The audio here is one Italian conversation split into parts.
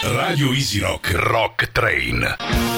Radio Easy Rock Rock Train.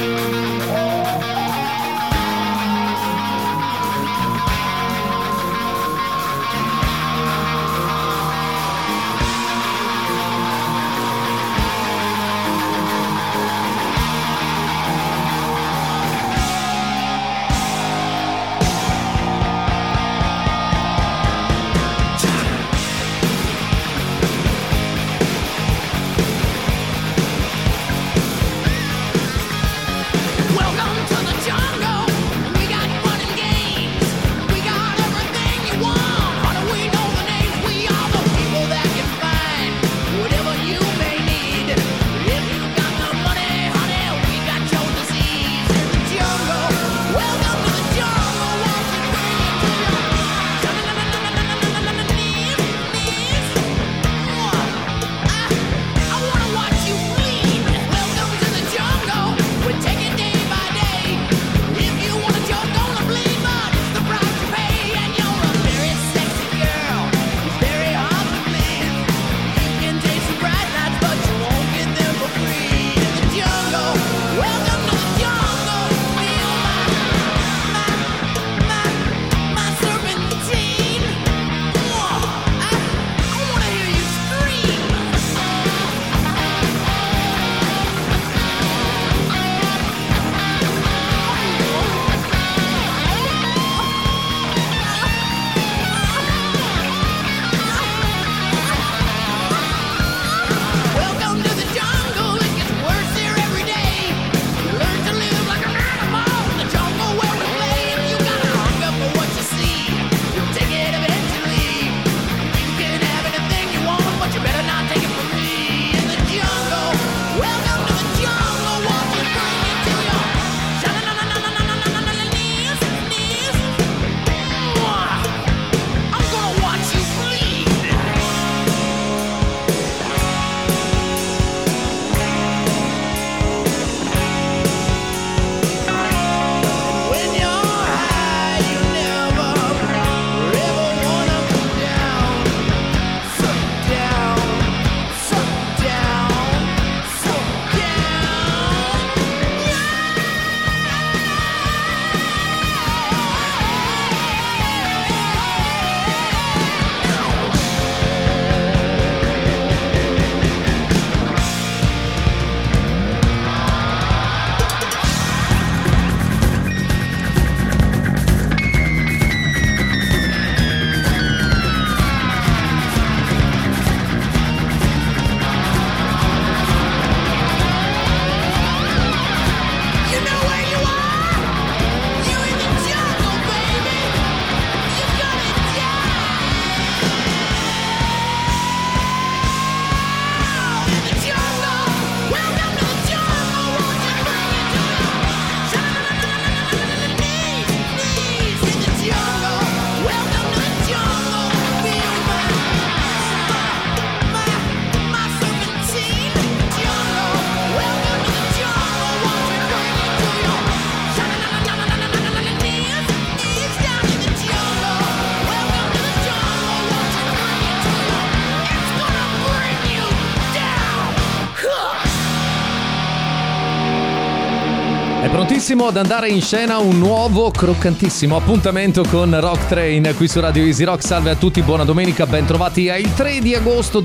Prontissimo ad andare in scena un nuovo croccantissimo appuntamento con Rock Train qui su Radio Easy Rock. Salve a tutti, buona domenica, ben trovati al 3 di agosto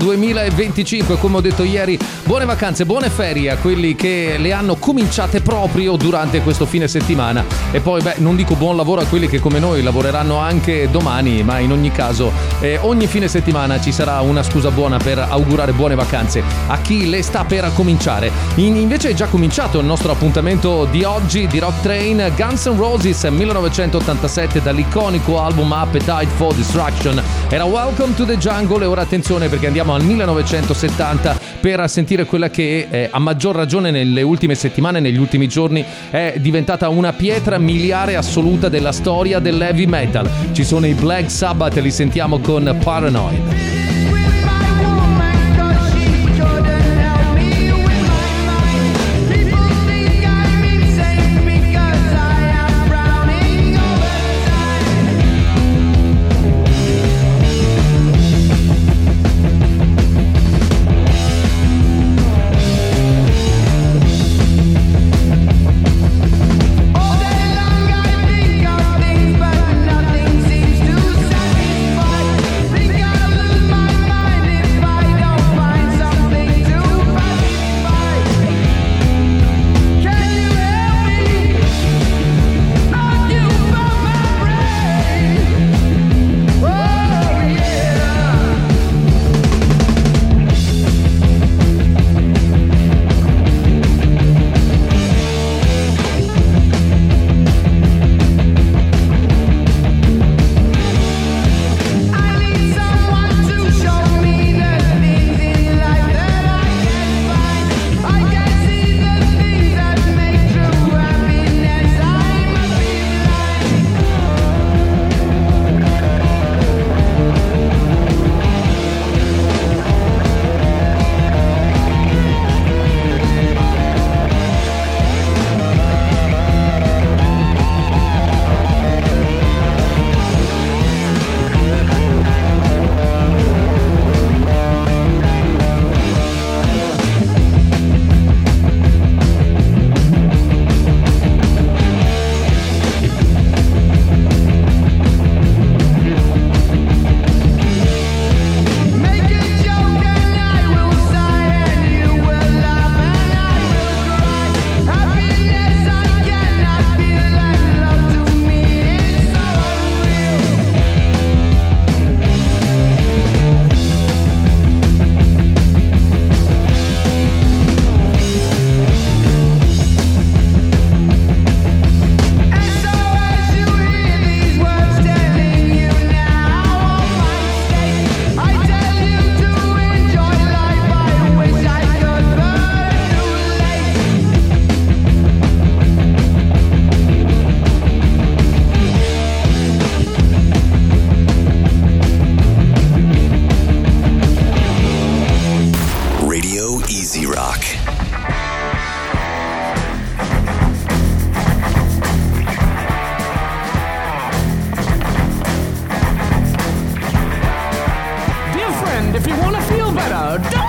2025. Come ho detto ieri, buone vacanze, buone ferie a quelli che le hanno cominciate proprio durante questo fine settimana. E poi non dico buon lavoro a quelli che come noi lavoreranno anche domani, ma in ogni caso ogni fine settimana ci sarà una scusa buona per augurare buone vacanze a chi le sta per cominciare. Invece è già cominciato il nostro appuntamento di oggi di Rock Train. Guns N' Roses 1987, dall'iconico album Appetite for Destruction, era Welcome to the Jungle. E ora attenzione, perché andiamo al 1970 per sentire quella che a maggior ragione nelle ultime settimane, negli ultimi giorni, è diventata una pietra miliare assoluta della storia dell'heavy metal. Ci sono i Black Sabbath e li sentiamo con Paranoid.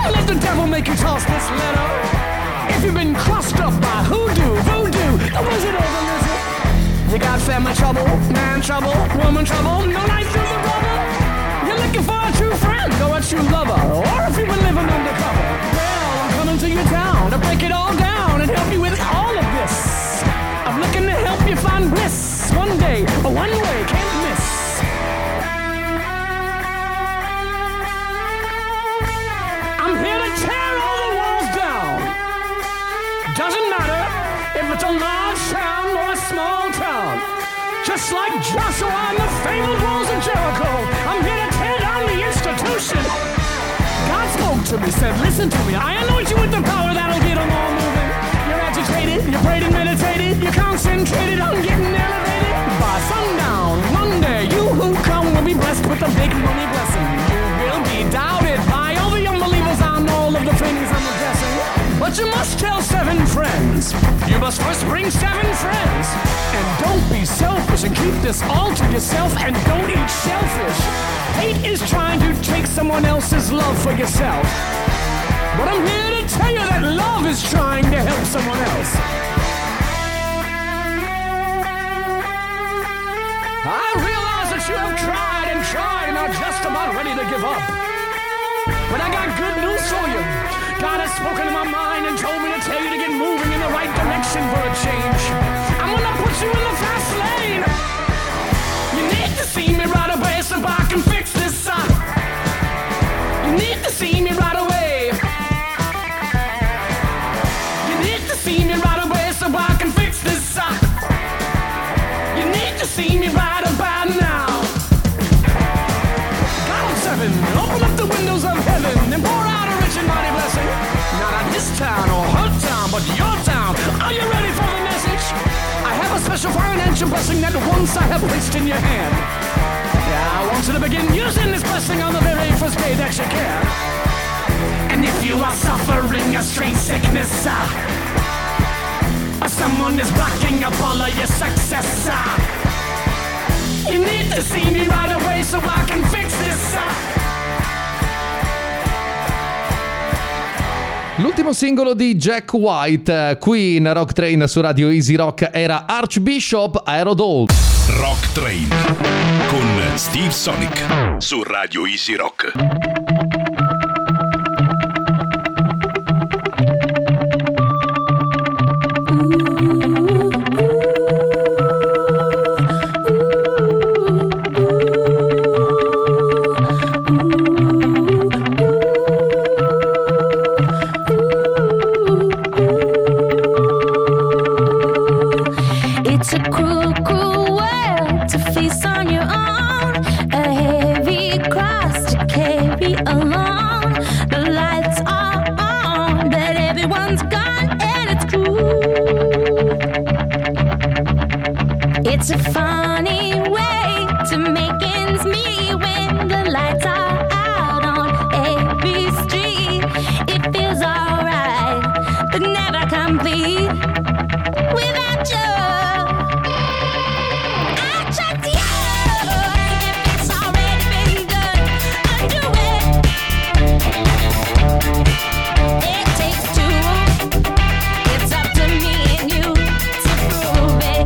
Don't let the devil make you toss this letter. If you've been crossed up by hoodoo, voodoo, the wizard or the lizard. You got family trouble, man trouble, woman trouble, no night through the rubber. You're looking for a true friend or a true lover, or if you've been living undercover. Well, I'm coming to your town to break it all down and help you with all of this. I'm looking to help you find bliss. One day, a one way, can't miss. I'm here to tear all the walls down. Doesn't matter if it's a large town or a small town. Just like Joshua and the fabled walls of Jericho, I'm here to tear down the institution. God spoke to me, said, listen to me, I anoint you with the power that'll get them all moving. You're agitated, you prayed and meditated, you're concentrated on getting elevated. By sundown, Monday, you who come will be blessed with a big money blessing. You will be doubted by all the unbelievers on all of the things I'm addressing. But you must tell 7 friends. You must first bring 7 friends. And don't be selfish and keep this all to yourself and don't eat shellfish. Hate is trying to take someone else's love for yourself. But I'm here to tell you that love is trying to help someone else. I realize that you have tried and tried and are just about ready to give up. But I got good news for you. God has spoken to my mind and told me to tell you to get moving in the right direction for a change. I'm gonna put you in the fast lane. You need to see me right away so I can fix this up. You need to see me right away. You need to see me right away so I can fix this up. You need to see me right about now. God of 7, open up the windows of heaven and pour out a rich and mighty blessing. Not on this town or her town, but your town. Are you ready for the message? I have a special financial blessing that once I have placed in your hand. Yeah, I want you to begin using this blessing on the very first day that you can. And if you are suffering a strange sickness, or someone is blocking up all of your success, you need to see me right away so I can fix this. L'ultimo singolo di Jack White qui in Rock Train su Radio Easy Rock era Archbishop Aerodoll. Rock Train con Steve Sonic su Radio Easy Rock. It's a funny way to make ends meet when the lights are out on every street. It feels alright, but never complete without you. I trust you. If it's already been done, undo it. It takes 2. It's up to me and you to prove it.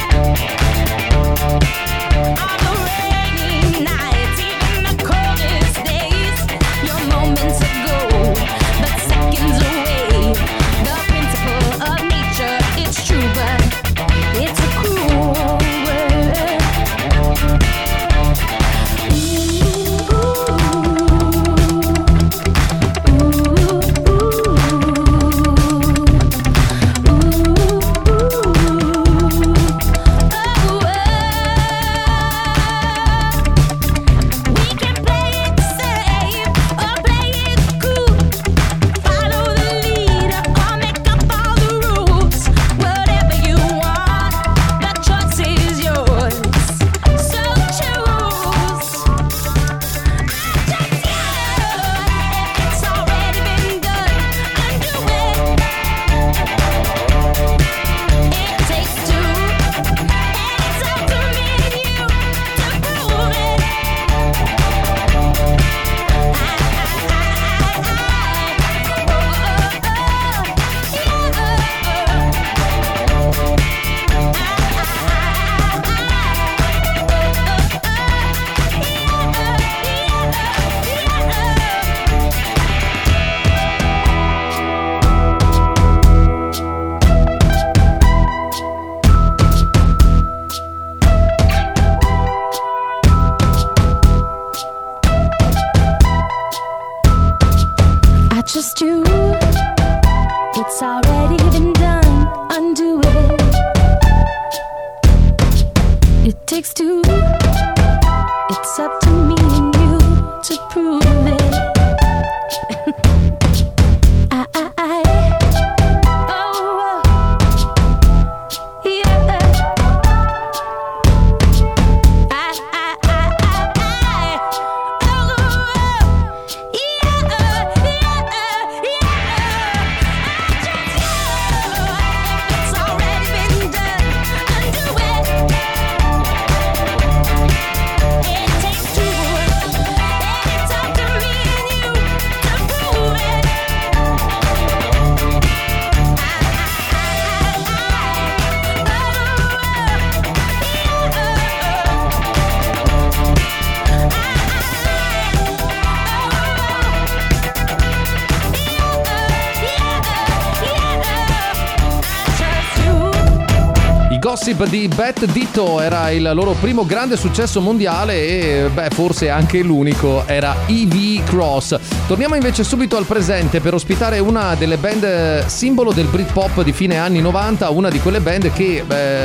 All the rainy nights, even the coldest days, your moments ago, but seconds away. The principle of nature, it's true, but it's a cruel world. We can play it safe or play it cool. Follow the It's already been done, undo it. It takes two. It's up to me and you to prove it. Gossip di Beth Ditto era il loro primo grande successo mondiale e forse anche l'unico, era EV Cross. Torniamo invece subito al presente per ospitare una delle band simbolo del Britpop di fine anni 90, una di quelle band che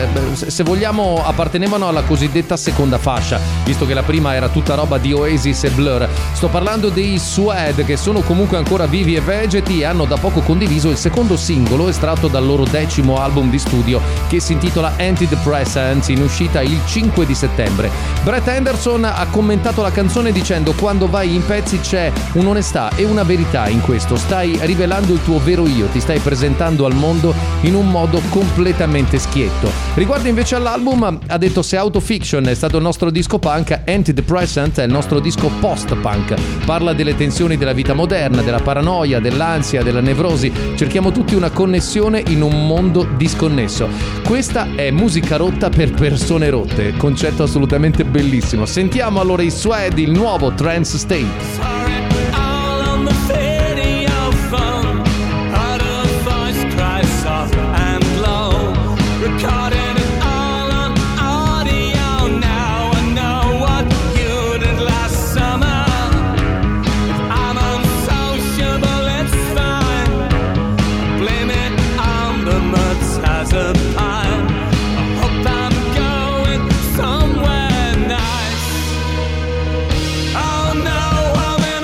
se vogliamo appartenevano alla cosiddetta seconda fascia, visto che la prima era tutta roba di Oasis e Blur. Sto parlando dei Suede, che sono comunque ancora vivi e vegeti e hanno da poco condiviso il secondo singolo estratto dal loro 10° album di studio, che si intitola Antidepressants, in uscita il 5 di settembre. Brett Anderson ha commentato la canzone dicendo: quando vai in pezzi c'è un'onestà e una verità in questo, stai rivelando il tuo vero io, ti stai presentando al mondo in un modo completamente schietto. Riguardo invece all'album, ha detto: se Autofiction è stato il nostro disco punk, Antidepressant è il nostro disco post-punk. Parla delle tensioni della vita moderna, della paranoia, dell'ansia, della nevrosi. Cerchiamo tutti una connessione in un mondo disconnesso. Questa è musica rotta per persone rotte, concetto assolutamente bellissimo. Sentiamo allora i Suede, il nuovo Trance State. Somewhere nice. Oh no, I'm in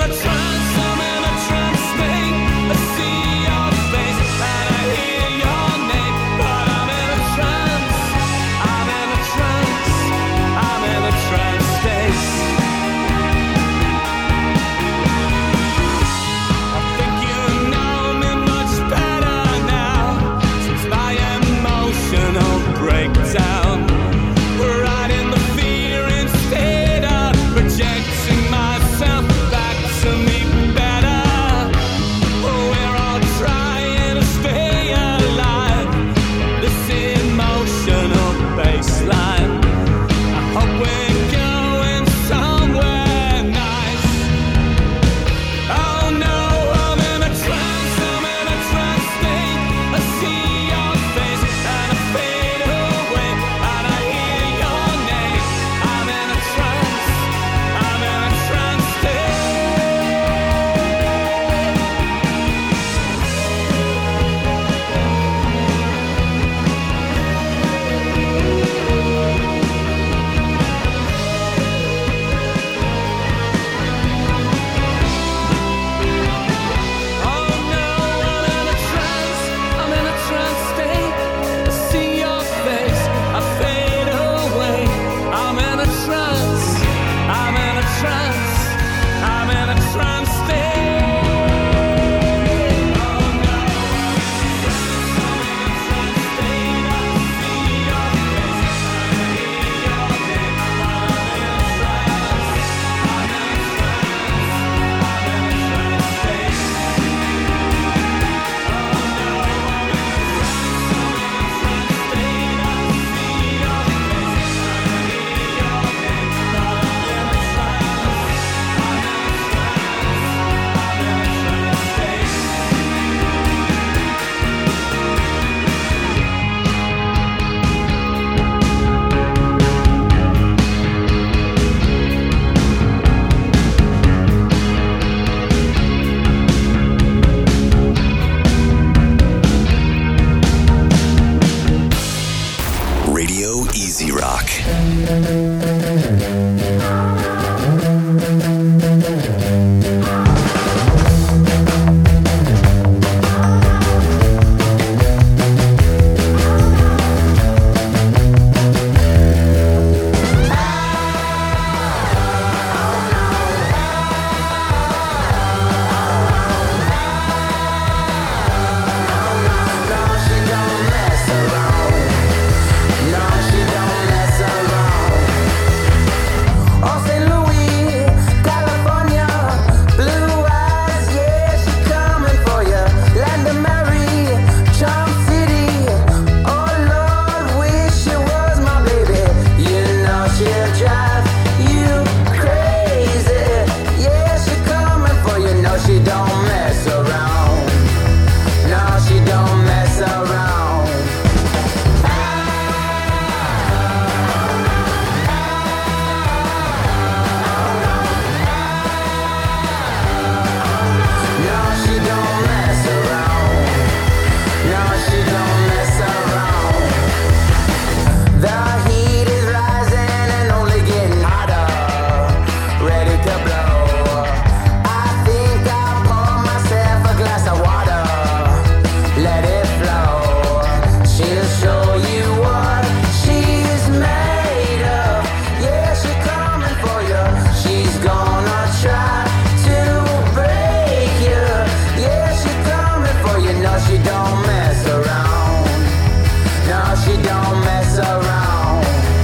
she don't mess around. No, she don't mess around.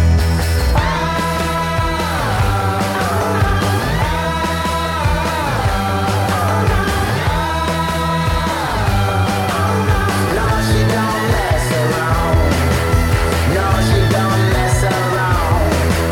No, she don't mess around. No, she don't mess around.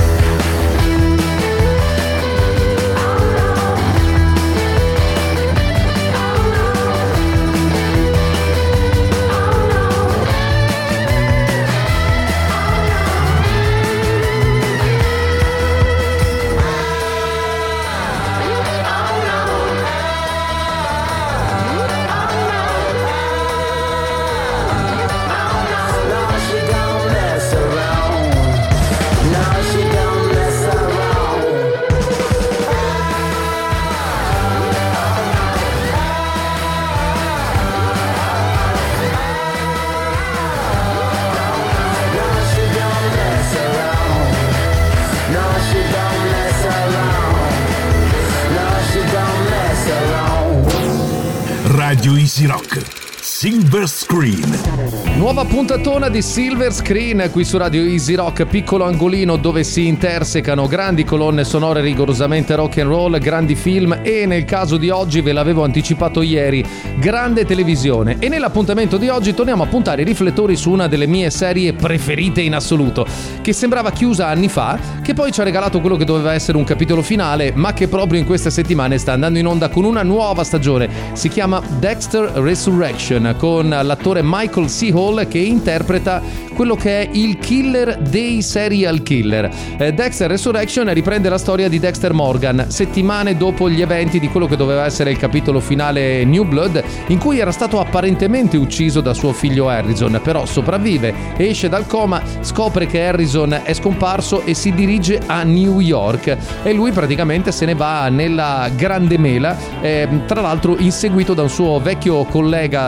Radio Easy Rock Silver Screen. Nuova puntatona di Silver Screen qui su Radio Easy Rock, piccolo angolino dove si intersecano grandi colonne sonore rigorosamente rock and roll, grandi film e nel caso di oggi, ve l'avevo anticipato ieri, grande televisione. E nell'appuntamento di oggi torniamo a puntare i riflettori su una delle mie serie preferite in assoluto, che sembrava chiusa anni fa, che poi ci ha regalato quello che doveva essere un capitolo finale, ma che proprio in queste settimane sta andando in onda con una nuova stagione. Si chiama Dexter Resurrection, con l'attore Michael C. Hall che interpreta quello che è il killer dei serial killer. Dexter Resurrection riprende la storia di Dexter Morgan settimane dopo gli eventi di quello che doveva essere il capitolo finale New Blood, in cui era stato apparentemente ucciso da suo figlio Harrison, però sopravvive, esce dal coma, scopre che Harrison è scomparso e si dirige a New York, e lui praticamente se ne va nella grande mela, tra l'altro inseguito da un suo vecchio collega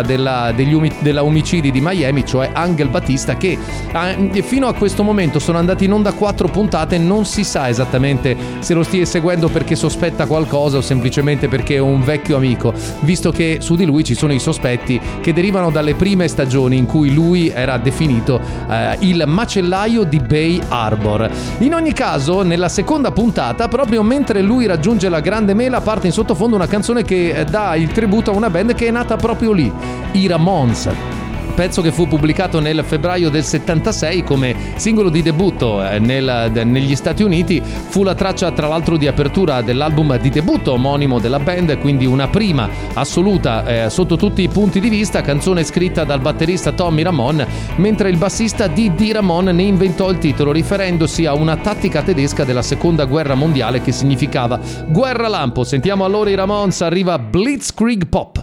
della omicidi di Miami, cioè Angel Batista, che fino a questo momento sono andati in onda 4 puntate, non si sa esattamente se lo stia seguendo perché sospetta qualcosa o semplicemente perché è un vecchio amico, visto che su di lui ci sono i sospetti che derivano dalle prime stagioni in cui lui era definito il macellaio di Bay Harbor. In ogni caso, nella seconda puntata, proprio mentre lui raggiunge la grande mela, parte in sottofondo una canzone che dà il tributo a una band che è nata proprio lì, i Ramones. Pezzo che fu pubblicato nel febbraio del 76 come singolo di debutto negli Stati Uniti. Fu la traccia tra l'altro di apertura dell'album di debutto omonimo della band, quindi una prima assoluta sotto tutti i punti di vista, canzone scritta dal batterista Tommy Ramone, mentre il bassista Dee Ramone ne inventò il titolo riferendosi a una tattica tedesca della seconda guerra mondiale che significava guerra lampo. Sentiamo allora i Ramones, arriva Blitzkrieg Pop.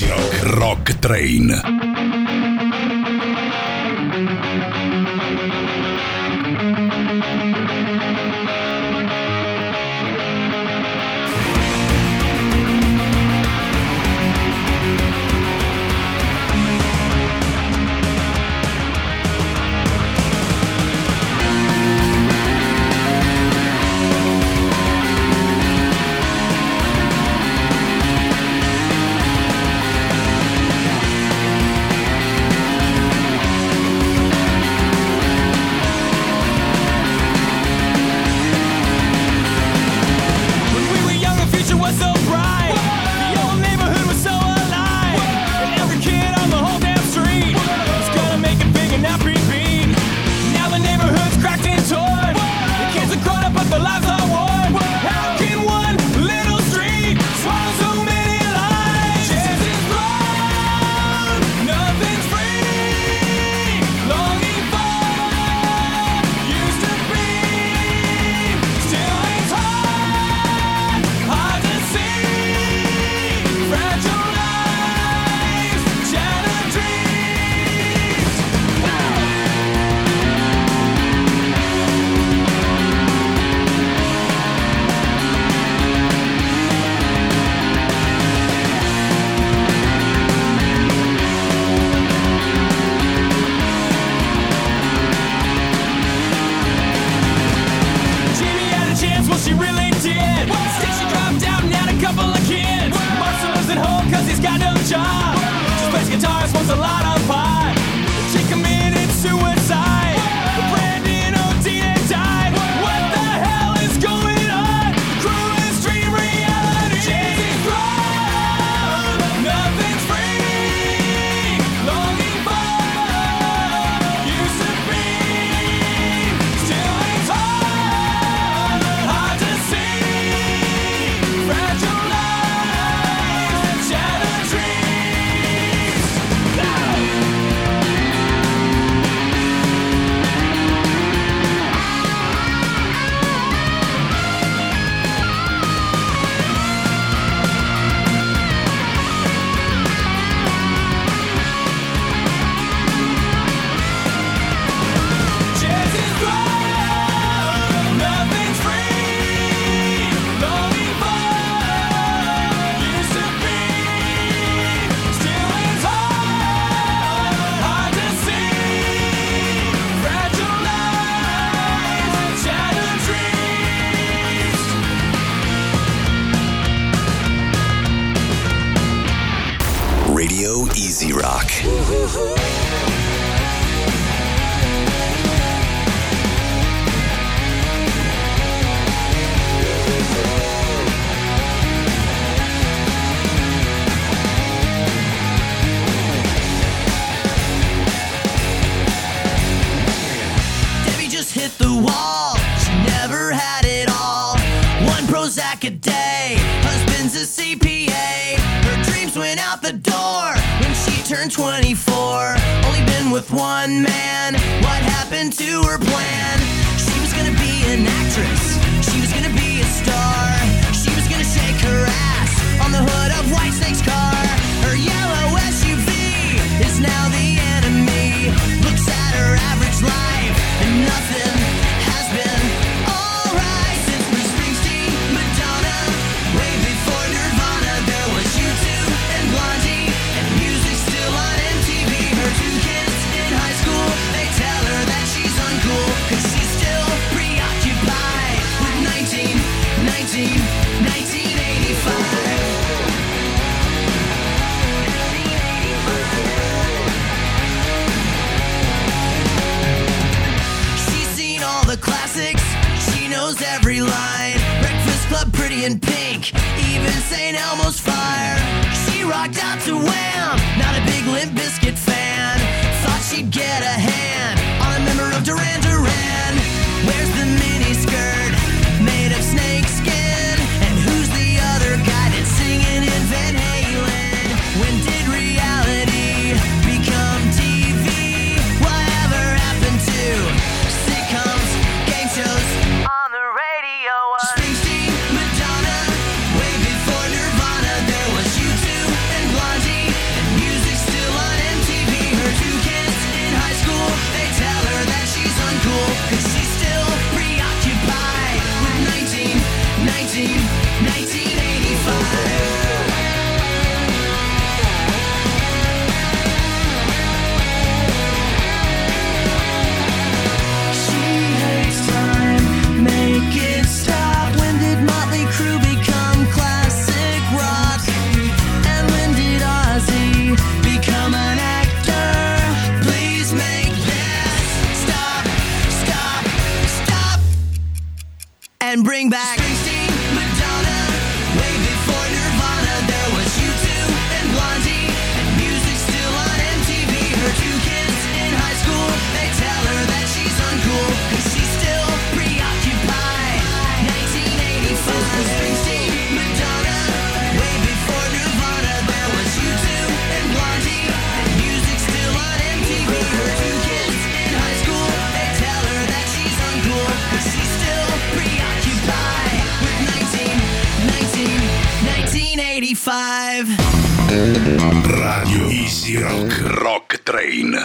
Easy Rock. Rock Train. Radio Easy Rock. Debbie just hit the wall. She never had it all. One Prozac a day. Husband's a CPA. Her dreams went out the door when she turned 24. Only been with one man. What happened to her plan? She was gonna be an actress. She was gonna be a star. She was gonna shake her ass on the hood of Whitesnake's car. Her yellow SUV is now the enemy. Looks at her average life and nothing has been alright since Bruce Springsteen, Madonna, way before Nirvana. There was U2 and Blondie, and music still on MTV. Her two kids in high school, they tell her that she's uncool, 'cause she's still preoccupied with 1985. She's seen all the classics, she knows every line. Breakfast Club, Pretty in Pink, even St. Elmo's Fire. She rocked out to Wham, not a big Limp Bizkit fan. Thought she'd get a hand on a member of Duran Duran. Where's the mini skirt made of snake skin? And who's the other guy that's singing in Van Halen? When did reality become TV? Whatever happened to sitcoms, game shows on the radio? Springsteen, Madonna, way before Nirvana. There was U2 and Blondie, and bring back Springsteen, Madonna. Way before Nirvana, there was U2 and Blondie, and music still on MTV. Her two kids in high school, they tell her that she's uncool, 'cause she's still preoccupied. 1985, Springsteen, Madonna. Way before Nirvana, there was U2 and Blondie, and music still on MTV. Her two kids in high school, they tell her that she's uncool, 'cause she's still preoccupied with 1985. Radio Easy Rock. Rock Train.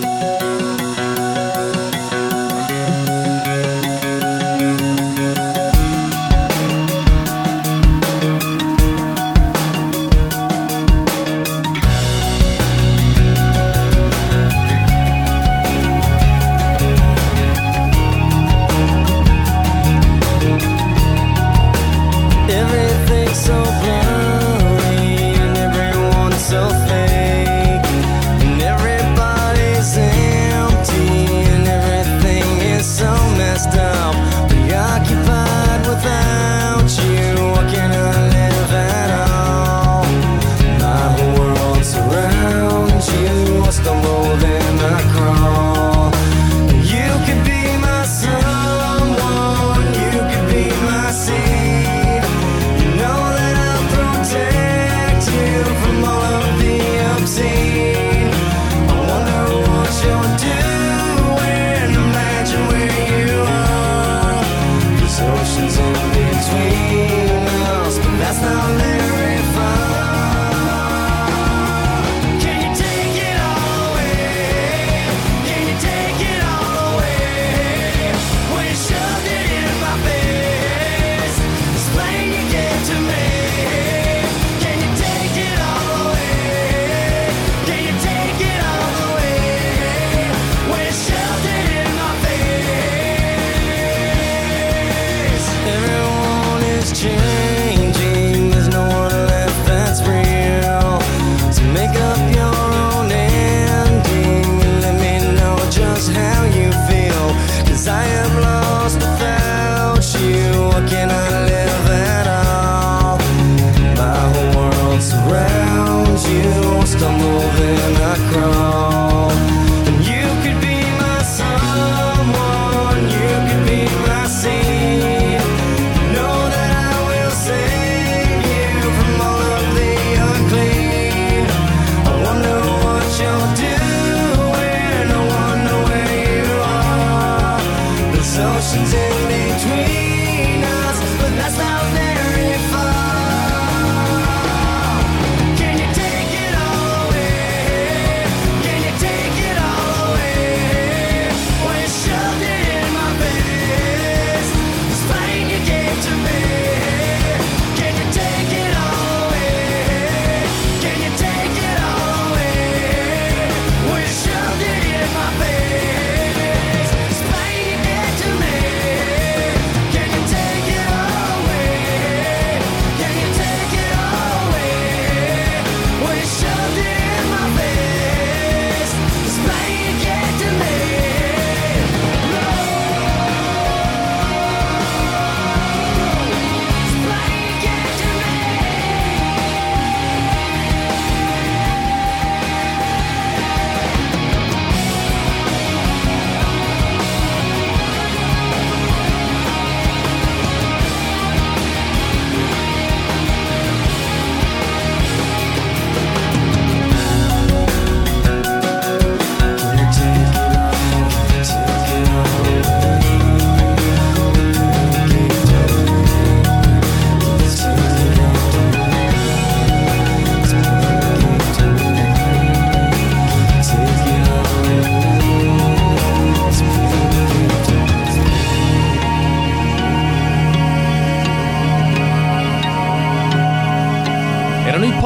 Everything's so blurry and everyone's so fake, and everybody's empty and everything is so messed up. Preoccupied without you, what can I live at all? My whole world surrounds you, I stumble then I crawl. You could be my someone, you could be my seed. You know that I'll protect you from all of the obscene. I wonder what you're doing, imagine where you are. There's oceans in between us, but that's not very far. Can you take it all away? Can you take it all away? When you shoved it in my face, explain you gave to me. Can you take it all away? Can you take it all away? When you shoved it in my face. Everyone is changing, there's no one left that's real. So make up your own ending and let me know just how you feel. 'Cause I am lost without you, what can I live at all? My whole world surrounds you, I stumble then I crawl. And you could be my someone, you could be my seed. Know that I will save you from all of the unclean. I wonder what you're doing, I wonder where you are. There's oceans in between us, but that's not very far. Can you take it all away? Can you take it all away? When you shoved it in my face, this pain you gave to me. Can you take it all away? Can you take it all away? When you shoved it in my face, this pain you gave to me.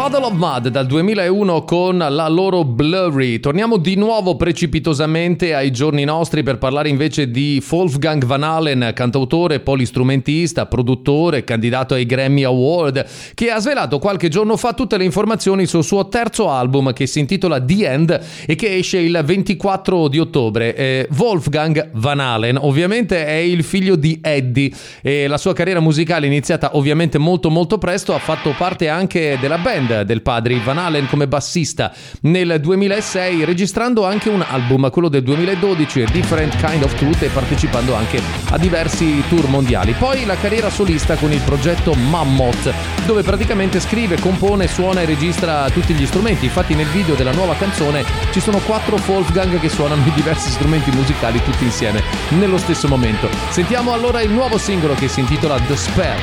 Puddle of Mud dal 2001 con la loro Blurry. Torniamo di nuovo precipitosamente ai giorni nostri per parlare invece di Wolfgang Van Halen, cantautore, polistrumentista, produttore, candidato ai Grammy Award, che ha svelato qualche giorno fa tutte le informazioni sul suo terzo album che si intitola The End e che esce il 24 di ottobre. Wolfgang Van Halen ovviamente è il figlio di Eddie e la sua carriera musicale iniziata ovviamente molto presto, ha fatto parte anche della band del padre Van Halen come bassista nel 2006, registrando anche un album, quello del 2012, A Different Kind of Truth, e partecipando anche a diversi tour mondiali. Poi la carriera solista con il progetto Mammoth, dove praticamente scrive, compone, suona e registra tutti gli strumenti. Infatti nel video della nuova canzone ci sono 4 Wolfgang che suonano i diversi strumenti musicali tutti insieme nello stesso momento. Sentiamo allora il nuovo singolo che si intitola The Spell.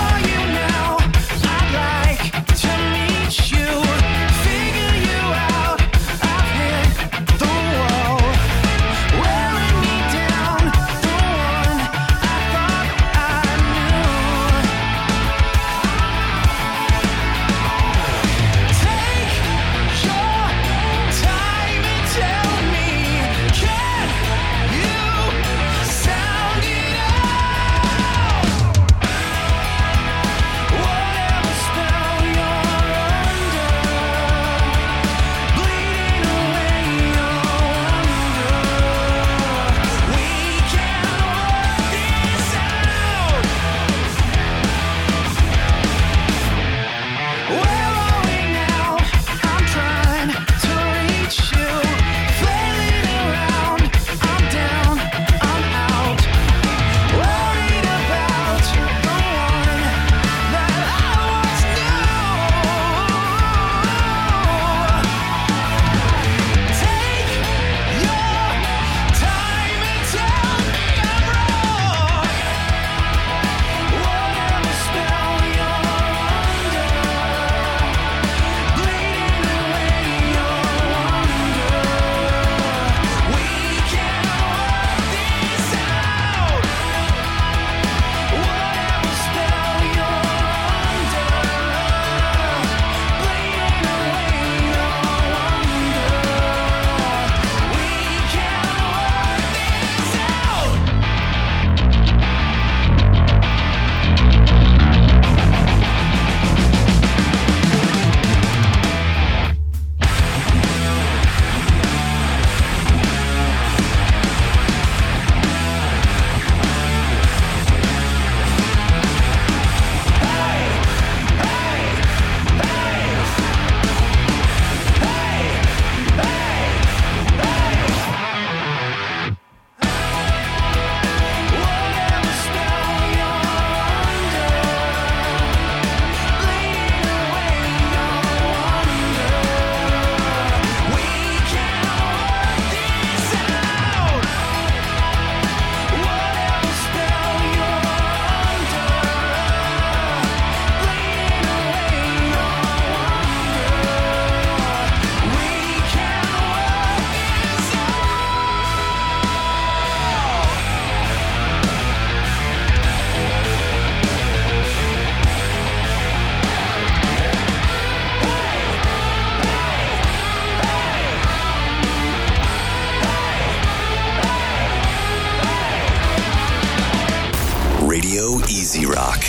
Easy Rock.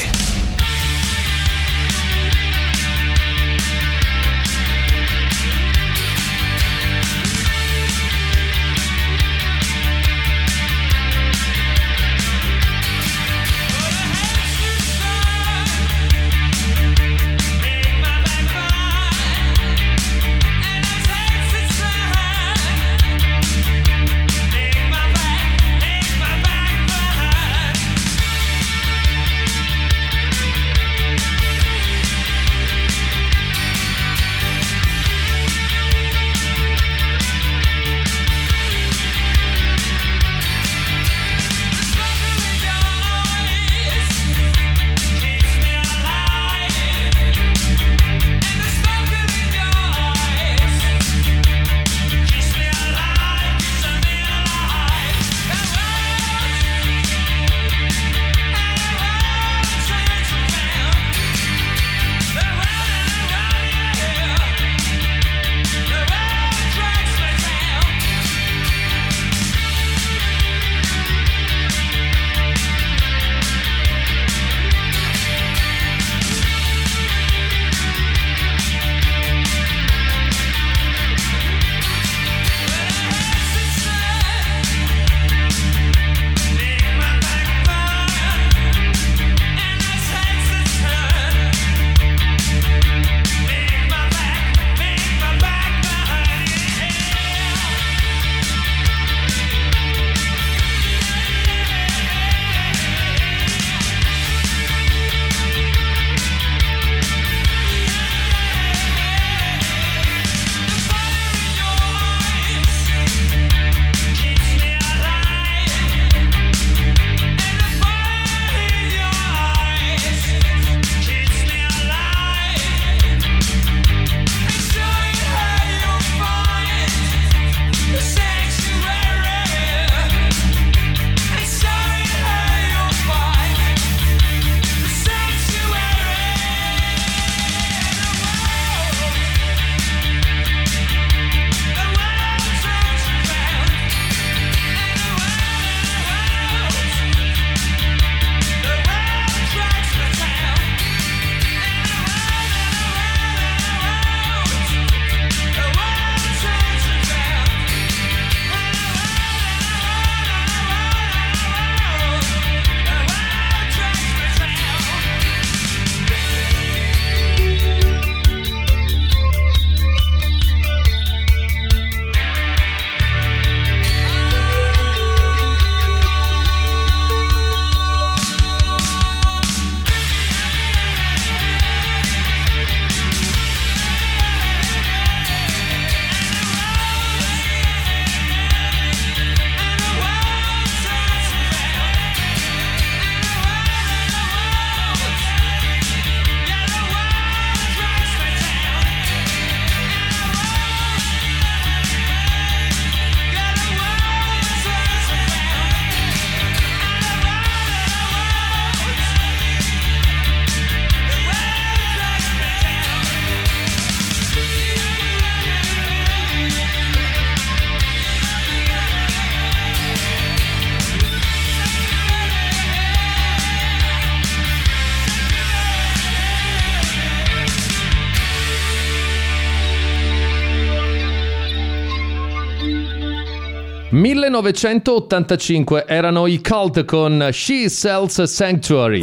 1985 erano i Cult con She Sells Sanctuary.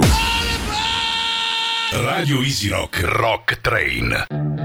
Radio Easy Rock, Rock Train.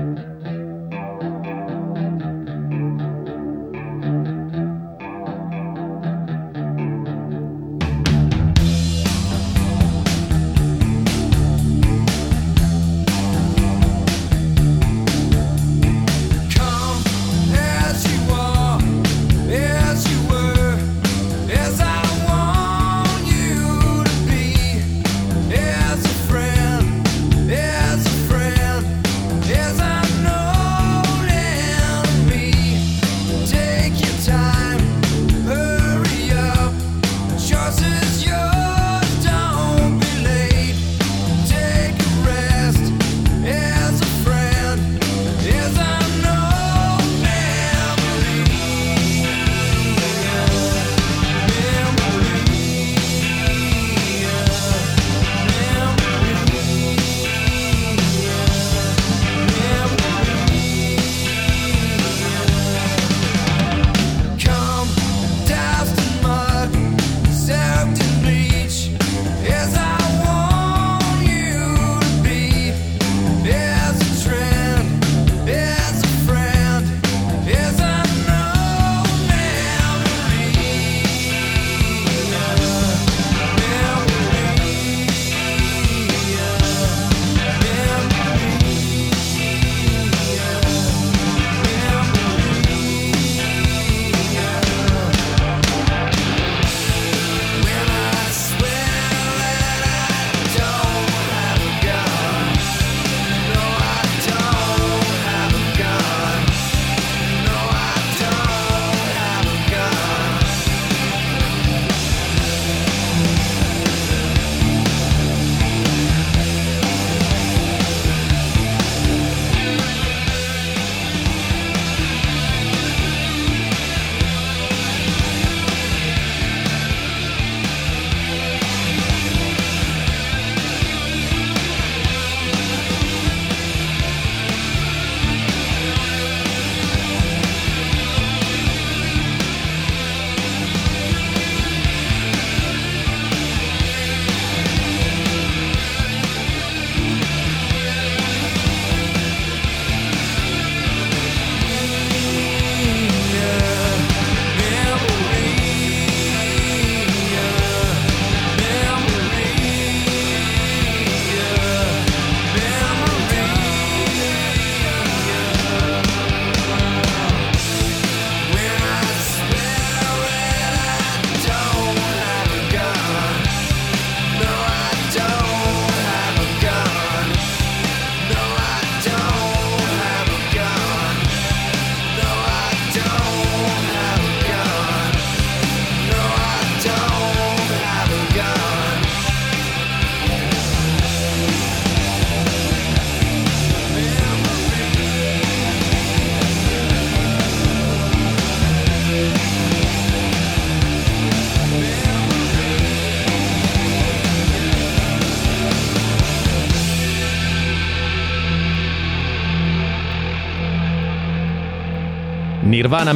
Nirvana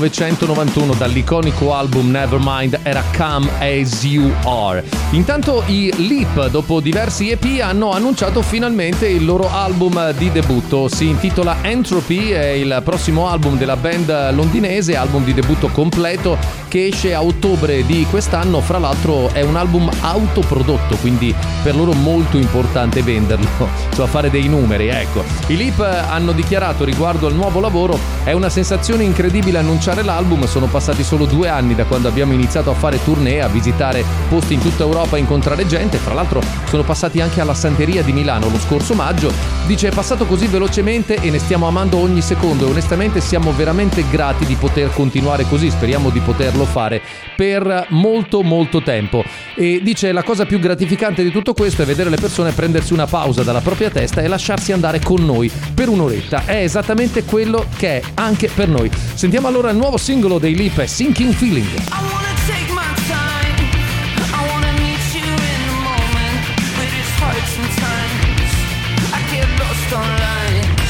1991, dall'iconico album Nevermind, era Come As You Are. Intanto i Leap, dopo diversi EP, hanno annunciato finalmente il loro album di debutto. Si intitola Entropy, è il prossimo album della band londinese, album di debutto completo che esce a ottobre di quest'anno. Fra l'altro è un album autoprodotto, quindi per loro molto importante venderlo, cioè fare dei numeri, ecco. I Leap hanno dichiarato riguardo al nuovo lavoro: è una sensazione incredibile annunciare l'album, sono passati solo 2 anni da quando abbiamo iniziato a fare tournée, a visitare posti in tutta Europa, a incontrare gente. Fra l'altro sono passati anche alla Santeria di Milano lo scorso maggio. Dice: è passato così velocemente e ne stiamo amando ogni secondo e onestamente siamo veramente grati di poter continuare così, speriamo di poterlo fare per molto molto tempo. E dice: la cosa più gratificante di tutto questo è vedere le persone prendersi una pausa dalla propria testa e lasciarsi andare con noi per un'oretta. È esattamente quello che è anche per noi. Sentiamo allora il nuovo singolo dei Leap, Sinking Feeling.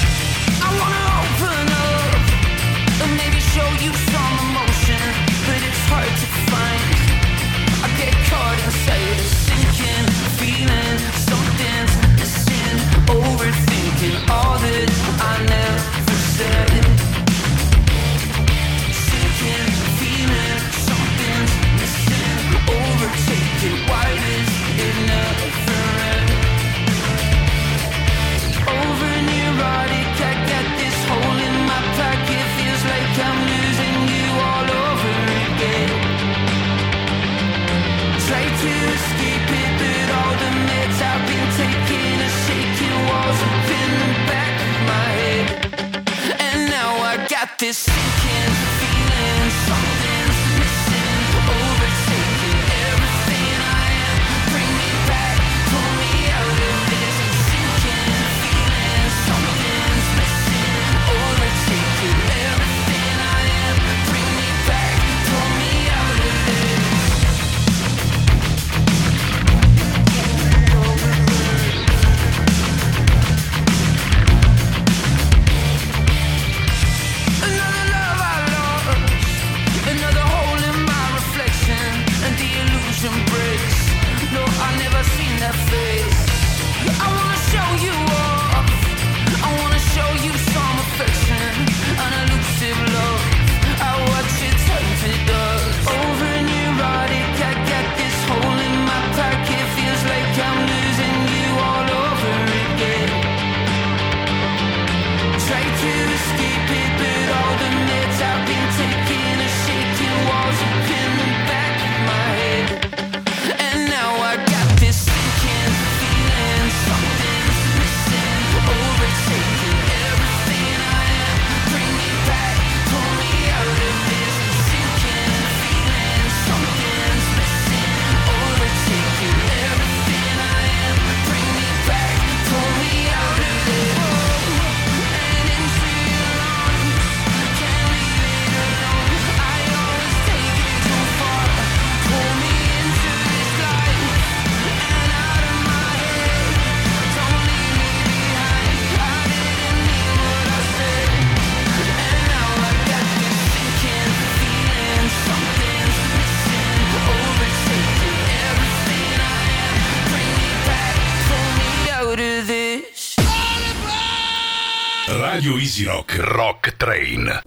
Online. I wanna open up and maybe show you some emotion, but it this sinking feeling, something's missing, overtaking everything I am. Bring me back, pull me out of this sinking feeling, something's missing, overtaking everything I am. Bring me back, pull me out of this. Another love I lost, another hole in my reflection, and the illusion breaks. No, I've never seen that face. I wanna show you off, I wanna show you some affection, an elusive love. I watch it turn to dust. Over neurotic, I got this hole in my pocket. Feels like I'm losing you all over again. Try to escape it, but all the meds I've been taking are shaking walls up in the back of my head. And now I got this sinking feeling, something's missing, overtaking everything I am. Bring me back, pull me out of this sinking feeling, something's missing, overtaking everything I am. Bring me back, pull me out of this. And into your arms, can't leave it alone. I always take it too far. Pull me into this life and out of my head. Don't leave me behind. I didn't mean what I said. And now I got this sinking feeling, something's missing, overtaking everything I am. Bring me back, pull me out of this. Radio Easy Rock Rock Train.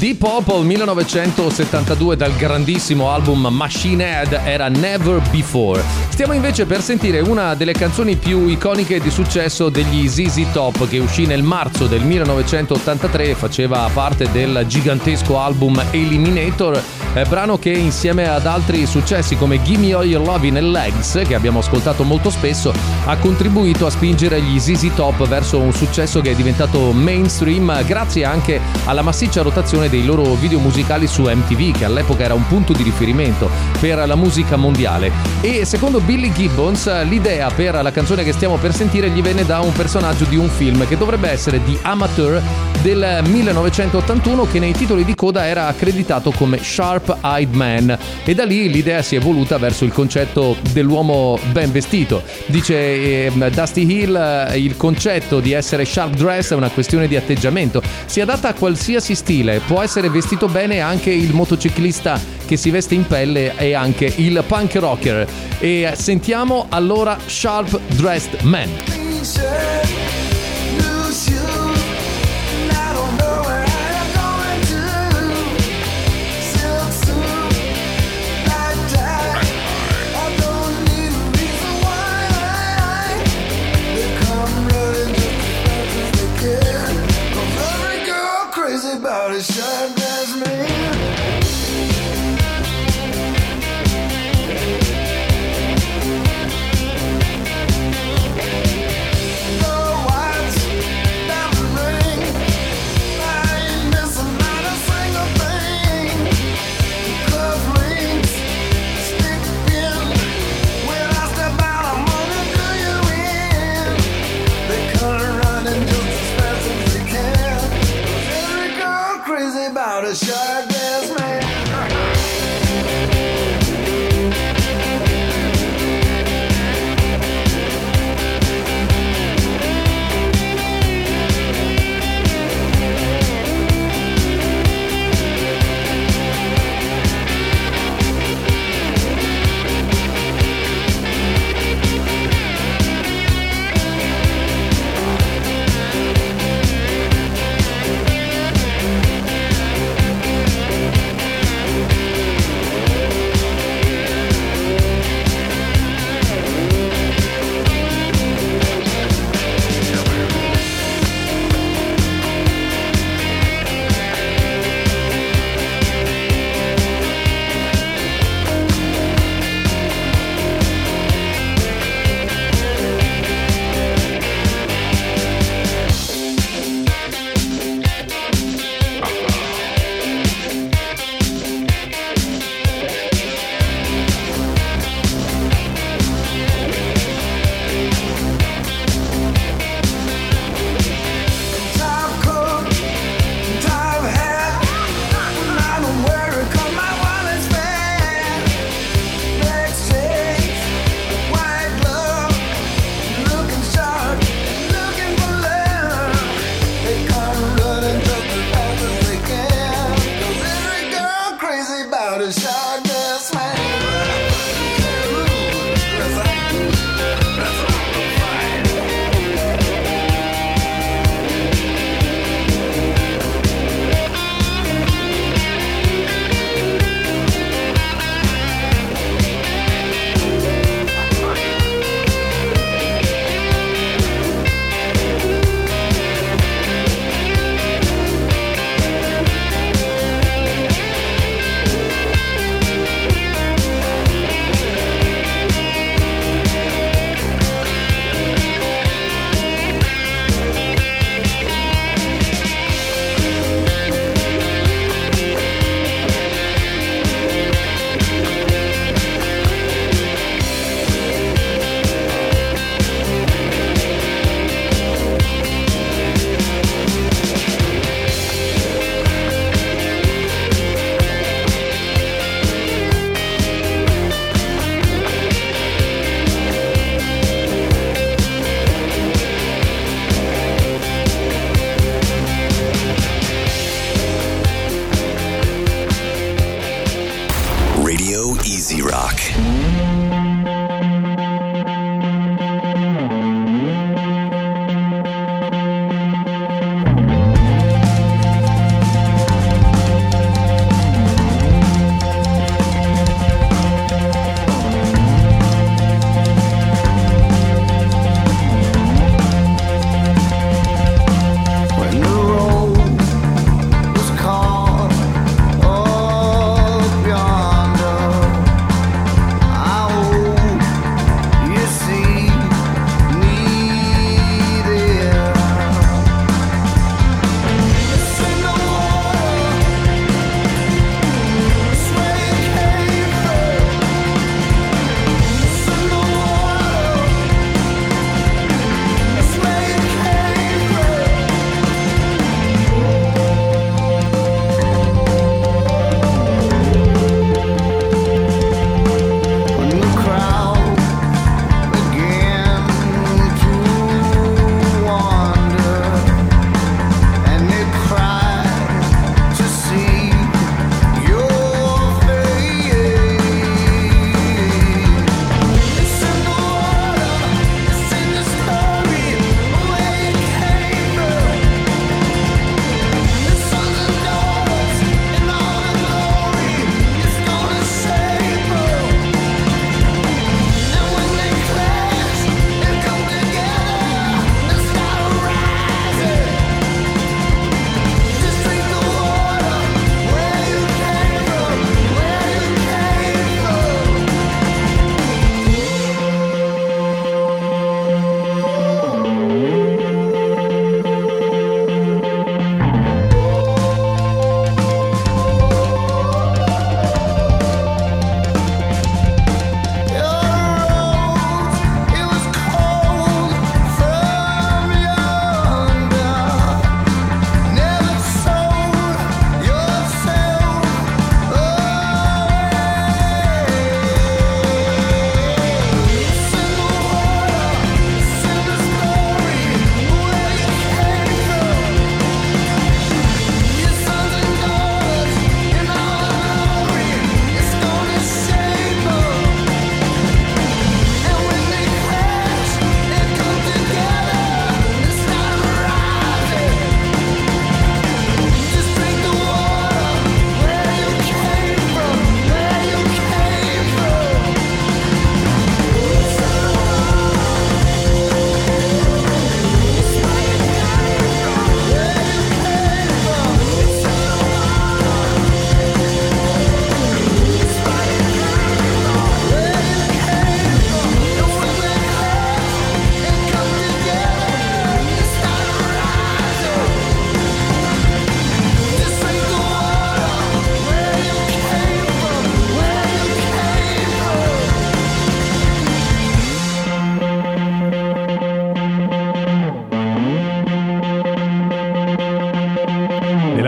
Deep Purple 1972 dal grandissimo album Machine Head era Never Before. Stiamo invece per sentire una delle canzoni più iconiche di successo degli ZZ Top, che uscì nel marzo del 1983 e faceva parte del gigantesco album Eliminator, brano che insieme ad altri successi come Gimme All Your Lovin' e Legs, che abbiamo ascoltato molto spesso, ha contribuito a spingere gli ZZ Top verso un successo che è diventato mainstream grazie anche alla massiccia rotazione dei loro video musicali su MTV, che all'epoca era un punto di riferimento per la musica mondiale. E secondo Billy Gibbons l'idea per la canzone che stiamo per sentire gli venne da un personaggio di un film che dovrebbe essere The Amateur del 1981, che nei titoli di coda era accreditato come Sharp Eyed Man, e da lì l'idea si è evoluta verso il concetto dell'uomo ben vestito. Dice Dusty Hill, il concetto di essere sharp dress è una questione di atteggiamento, si adatta a qualsiasi stile, può essere vestito bene anche il motociclista che si veste in pelle e anche il punk rocker. E sentiamo allora Sharp Dressed Man. About a sharp dressed man. About a sharp dressed man.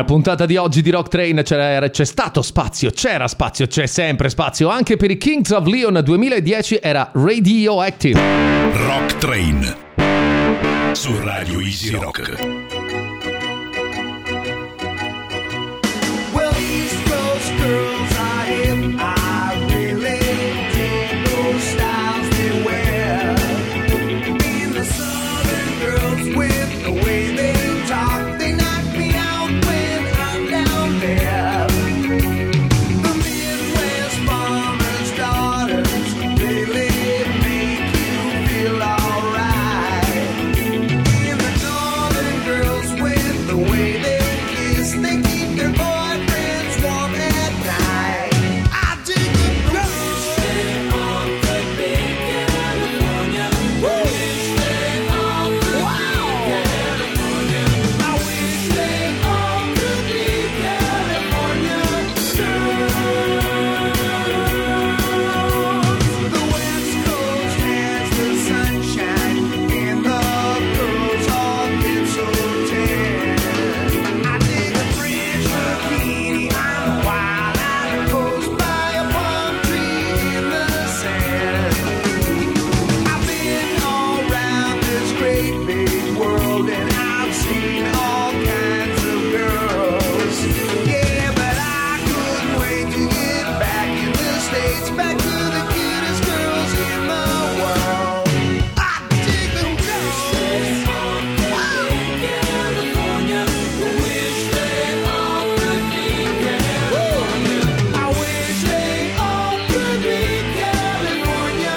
puntata di oggi di Rock Train c'è stato spazio, c'era spazio, c'è sempre spazio. Anche per i Kings of Leon 2010 era Radioactive. Rock Train su Radio Easy Rock. Well, East Coast girls are hip. I really dig those styles they wear. And the Southern girls with the way they talk, they knock me out when I'm down there. The Midwest farmers' daughters really make you feel alright. And the Northern girls with the way they kiss, they keep their boyfriends warm at night. I dig the girls. Stay on the big California. Wish they all could be California. I wish they all could be California girls. The West Coast has the sunshine, and the girls all get so tan. I dig a French bikini on a wild island coast by a palm tree in the sand. I've been all around this great big world, and I've seen all kinds of girls. Yeah, but I couldn't wait to get back in the States, back to the cutest girls in the world. I dig the girls. California, wish they all could be California. I wish they all could be California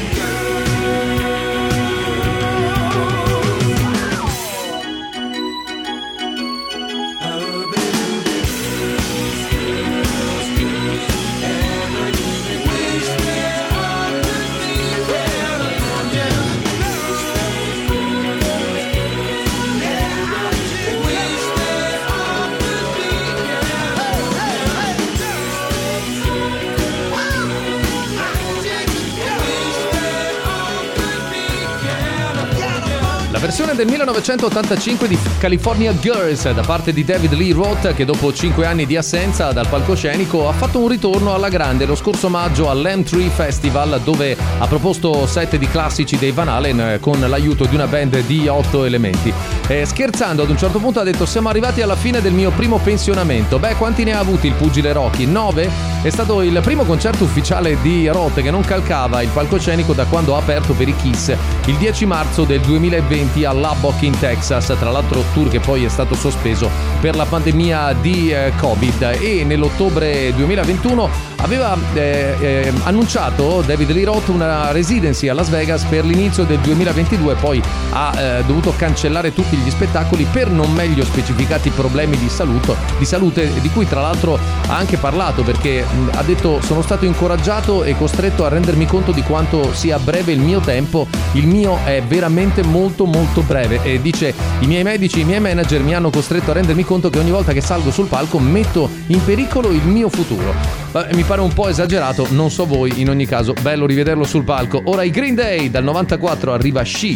La versione del 1985 di California Girls da parte di David Lee Roth, che dopo 5 anni di assenza dal palcoscenico ha fatto un ritorno alla grande lo scorso maggio all'M3 Festival, dove ha proposto set di classici dei Van Halen con l'aiuto di una band di 8 elementi. Scherzando ad un certo punto ha detto: siamo arrivati alla fine del mio primo pensionamento. Beh, quanti ne ha avuti il pugile Rocky? 9? È stato il primo concerto ufficiale di Roth che non calcava il palcoscenico da quando ha aperto per i Kiss il 10 marzo del 2020 a Lubbock in Texas, tra l'altro tour che poi è stato sospeso per la pandemia di Covid. E nell'ottobre 2021 aveva annunciato David Lee Roth una residency a Las Vegas per l'inizio del 2022, poi ha dovuto cancellare tutti gli spettacoli per non meglio specificati problemi di salute, di cui tra l'altro ha anche parlato, perché ha detto: sono stato incoraggiato e costretto a rendermi conto di quanto sia breve il mio tempo. Il mio è veramente molto molto breve, e dice: i miei medici, i miei manager mi hanno costretto a rendermi conto che ogni volta che salgo sul palco metto in pericolo il mio futuro. Mi pare un po' esagerato, non so voi, in ogni caso bello rivederlo sul palco. Ora i Green Day, dal 94 arriva She.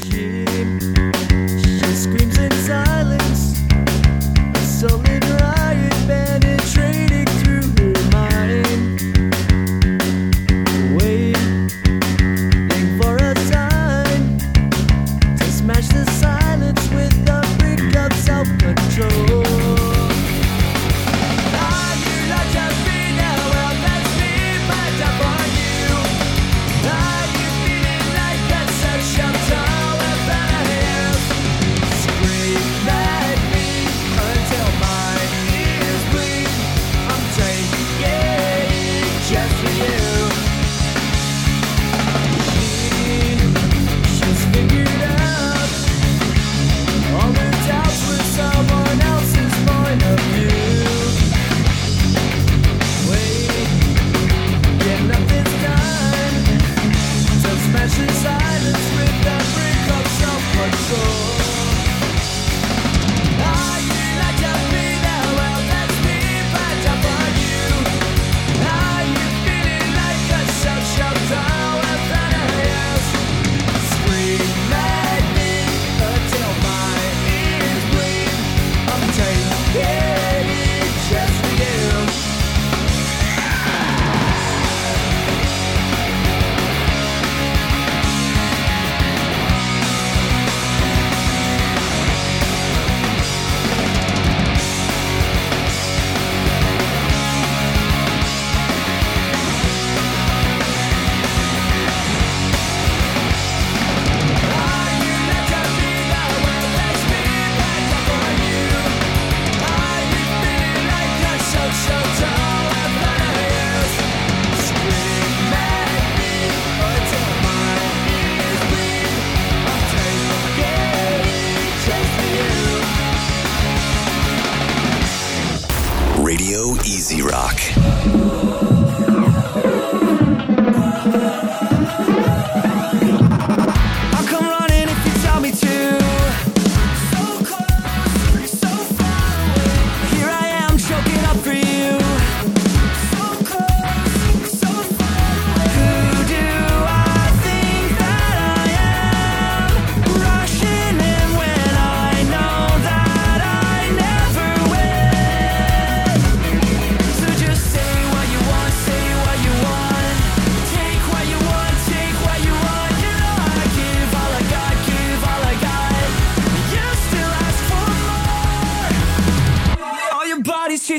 Screams in silence, a sullen riot penetrating through her mind. Waiting for a sign to smash the silence with a brick of self-control.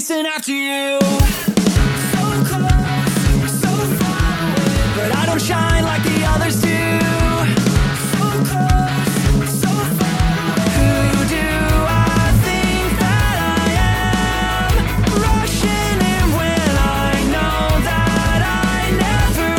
chasing after you. So close, so far away, but I don't shine like the others do. So close, so far away. Who do I think that I am? Rushing in when I know that I never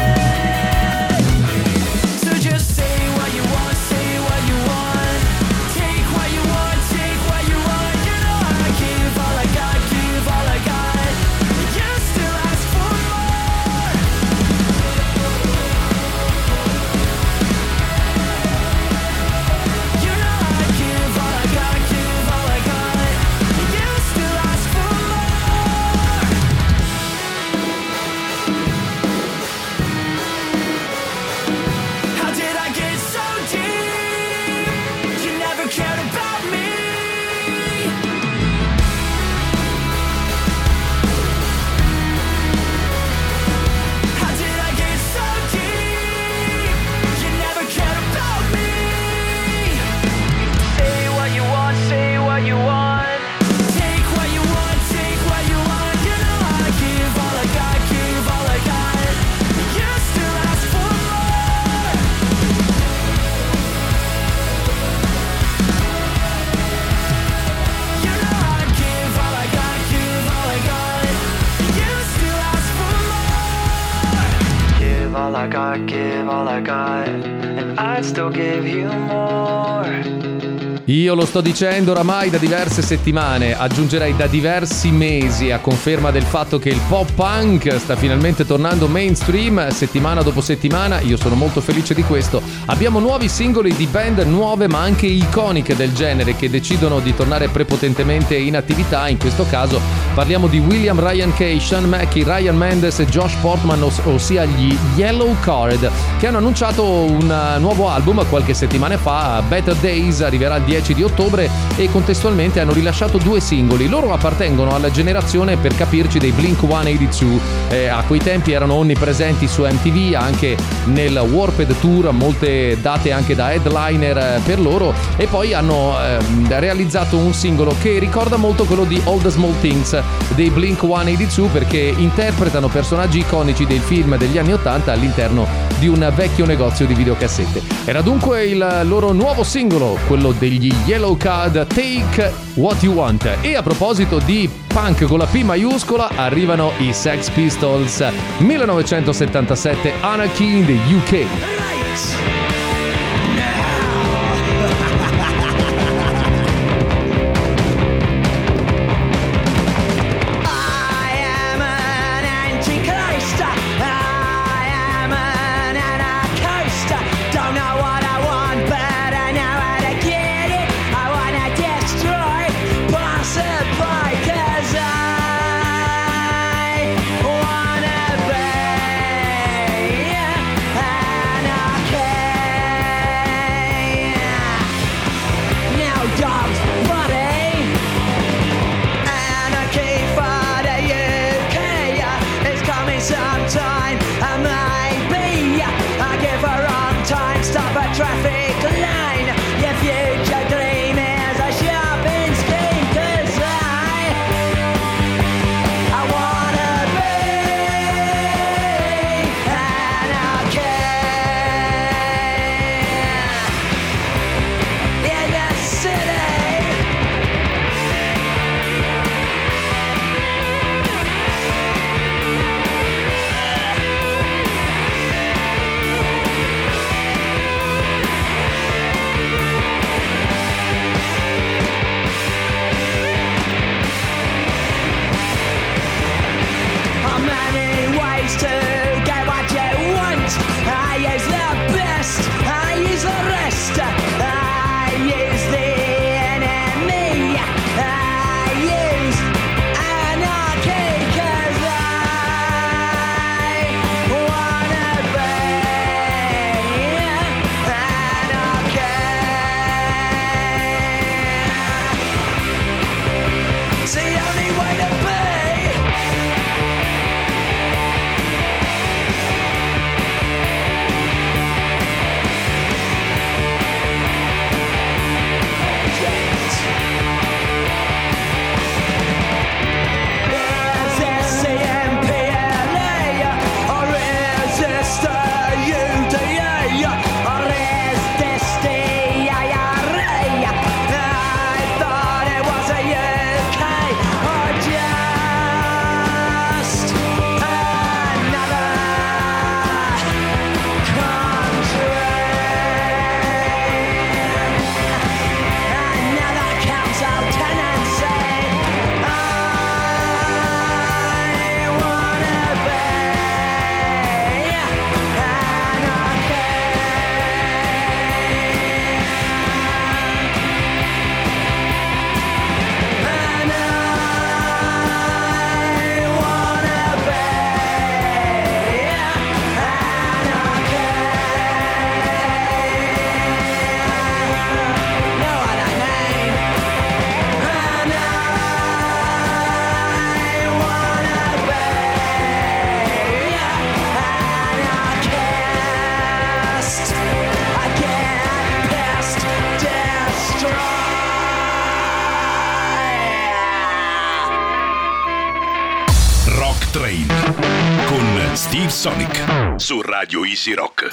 will. So just say what you want, say what you want. Take what you want, take what you want. You know I give all I got, give all I got. You still ask for more. You know I give all I got, give all I got. You still ask for more. How did I get so deep? You never cared about me. How did I get so deep? You never cared about me. Say what you want, say what you want. Take what you want, take what you want. You know I give all I got, give all I got. You still ask for more. You know I give all I got, give all I got. You still ask for more. Give all I got, give all I got, and I'd still give you more. Io lo sto dicendo oramai da diverse settimane, aggiungerei da diversi mesi, a conferma del fatto che il pop punk sta finalmente tornando mainstream settimana dopo settimana. Io sono molto felice di questo. Abbiamo nuovi singoli di band nuove ma anche iconiche del genere che decidono di tornare prepotentemente in attività. In questo caso parliamo di William Ryan Kay, Sean Mackey, Ryan Mendes e Josh Portman, ossia gli Yellow Card, che hanno annunciato un nuovo album qualche settimana fa. Better Days arriverà il 10 di ottobre e contestualmente hanno rilasciato 2 singoli. Loro appartengono alla generazione, per capirci, dei Blink-182. A quei tempi erano onnipresenti su MTV, anche nel Warped Tour, molte date anche da headliner per loro, e poi hanno realizzato un singolo che ricorda molto quello di All the Small Things dei Blink-182, perché interpretano personaggi iconici dei film degli anni 80 all'interno di un vecchio negozio di videocassette. Era dunque il loro nuovo singolo, quello degli Yellow Card, Take What You Want. E a proposito di punk con la P maiuscola, arrivano i Sex Pistols, 1977, Anarchy in the UK. Wanna be anarchy. Sonic su Radio Easy Rock.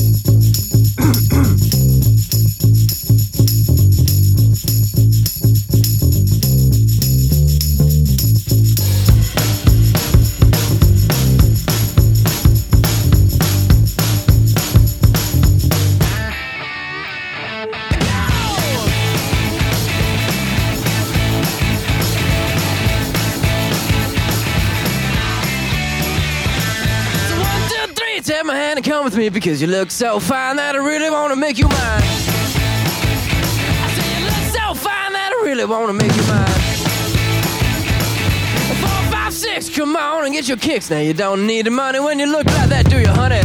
Take my hand and come with me because you look so fine that I really want to make you mine. I say you look so fine that I really want to make you mine. 4, 5, 6, come on and get your kicks. Now you don't need the money when you look like that, do you, honey?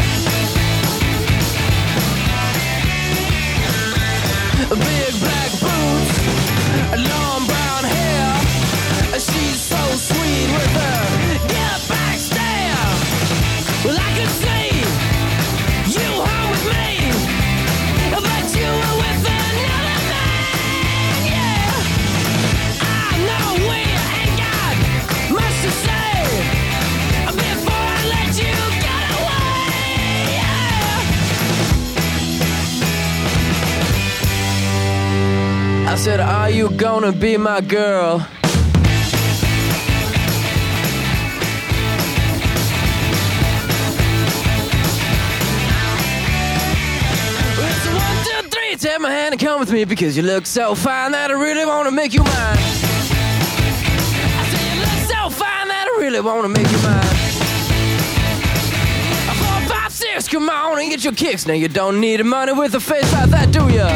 Big black boots, long brown hair. She's so sweet with her get back stare. Well, I could see you home with me, but you were with another man, yeah. I know we ain't got much to say before I let you get away, yeah. I said, are you gonna be my girl? Take my hand and come with me because you look so fine that I really want to make you mine. I say you look so fine that I really want to make you mine. 4, 5, 6, come on and get your kicks. Now you don't need the money with a face like that, do ya?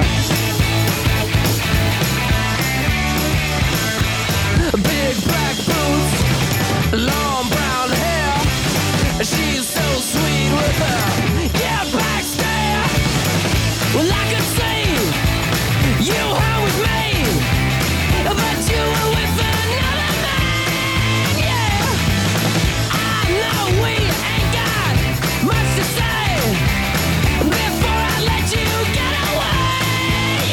Big black boots, long brown hair. She's so sweet with her get back stare. Well, I could see you home with me, but you were with another man, yeah. I know we ain't got much to say before I let you get away,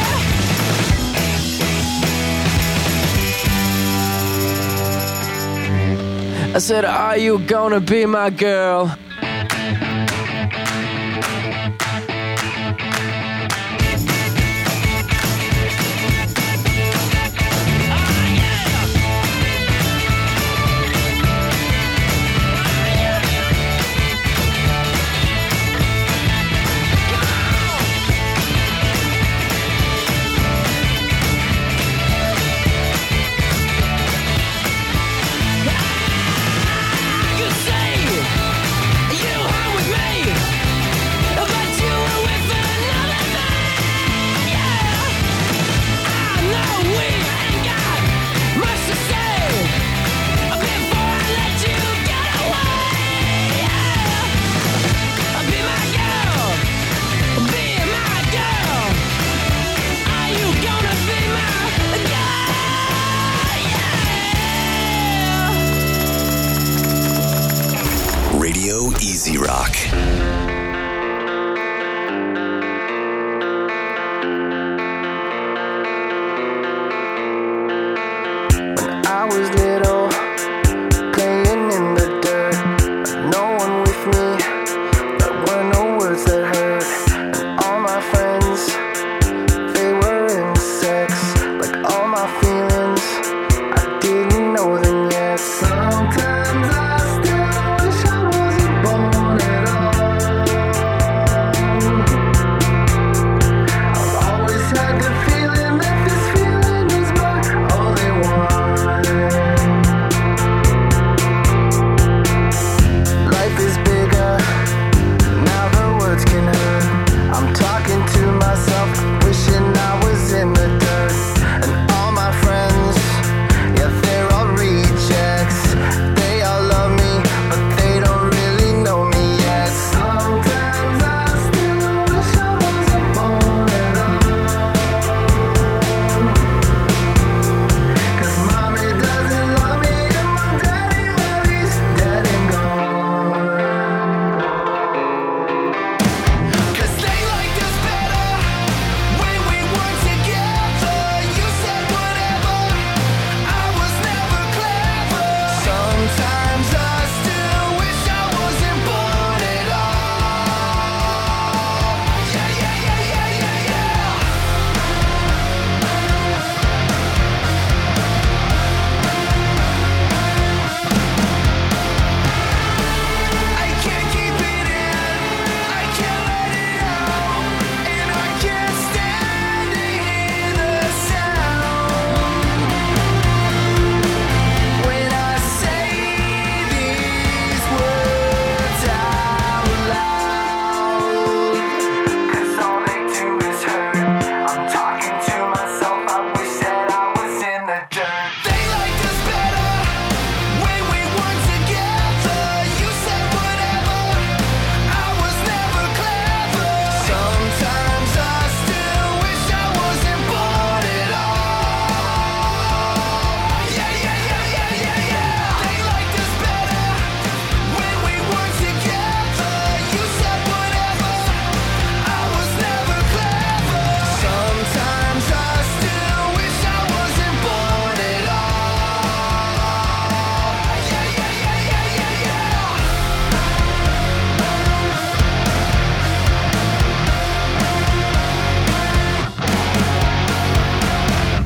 yeah. I said, are you gonna be my girl?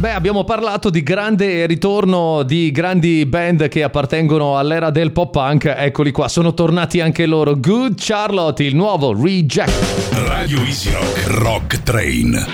Beh, abbiamo parlato di grande ritorno di grandi band che appartengono all'era del pop punk. Eccoli qua, sono tornati anche loro. Good Charlotte, il nuovo Reject. Radio Easy Rock Rock Train.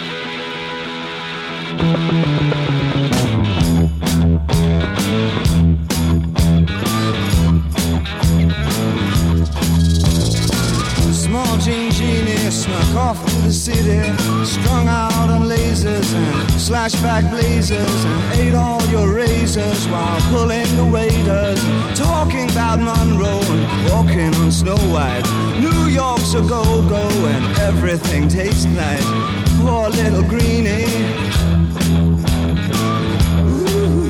Small Jean Genie snuck off to the city, strung out on lasers and slashback blazers, and ate all your razors while pulling the waiters, talking about Monroe and walking on Snow White. New York's a go-go and everything tastes nice. Poor little greenie. Ooh.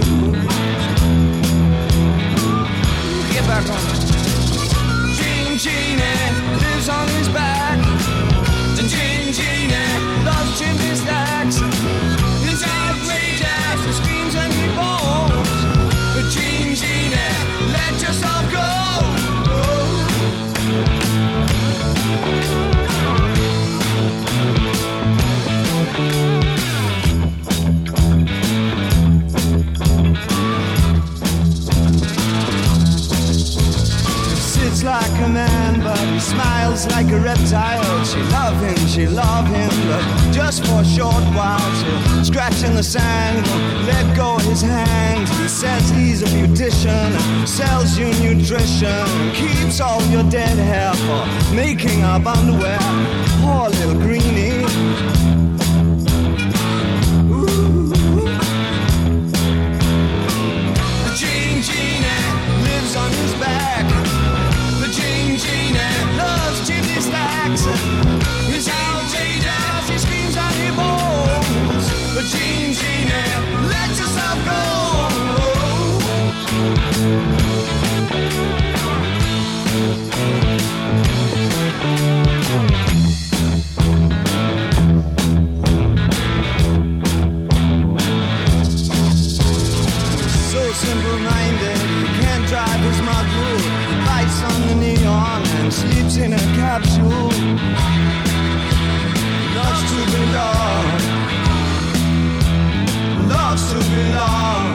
Get back on it. Jean Genie lives on his back. The Jean Genie loves chimney stacks. It's outrageous, he screams and he bones. The Jean Genie, let yourself go. Sits like a man, but he smiles like a reptile. She love him, but just for a short while. She'll scratch in the sand, won't let go of his hand. He says he's a beautician, sells you nutrition, keeps all your dead hair for making up underwear. Poor little greenie. Ooh. The Jean Genie lives on his back. The Jean Genie loves chimney stacks. He's outrageous, he screams and he moans. The Jean Genie, let yourself go. So simple-minded, he can't drive his mudroom. Lights on the neon and sleeps in a capsule. Loves to belong. Loves to belong.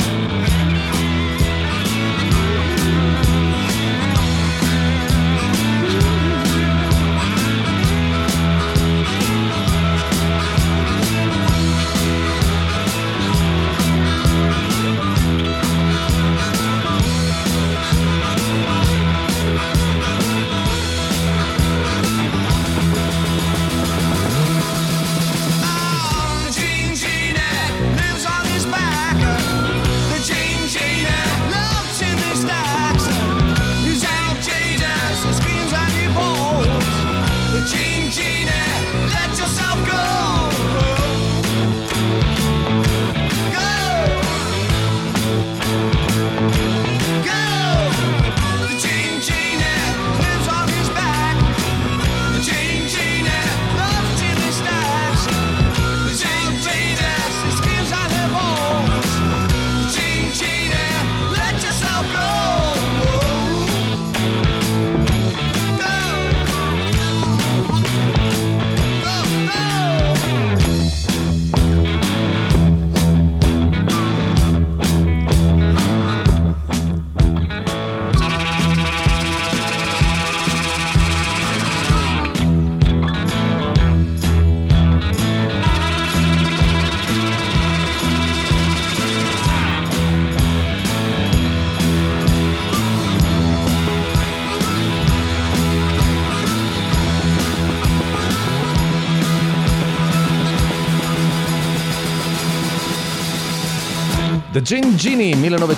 The Jean Genie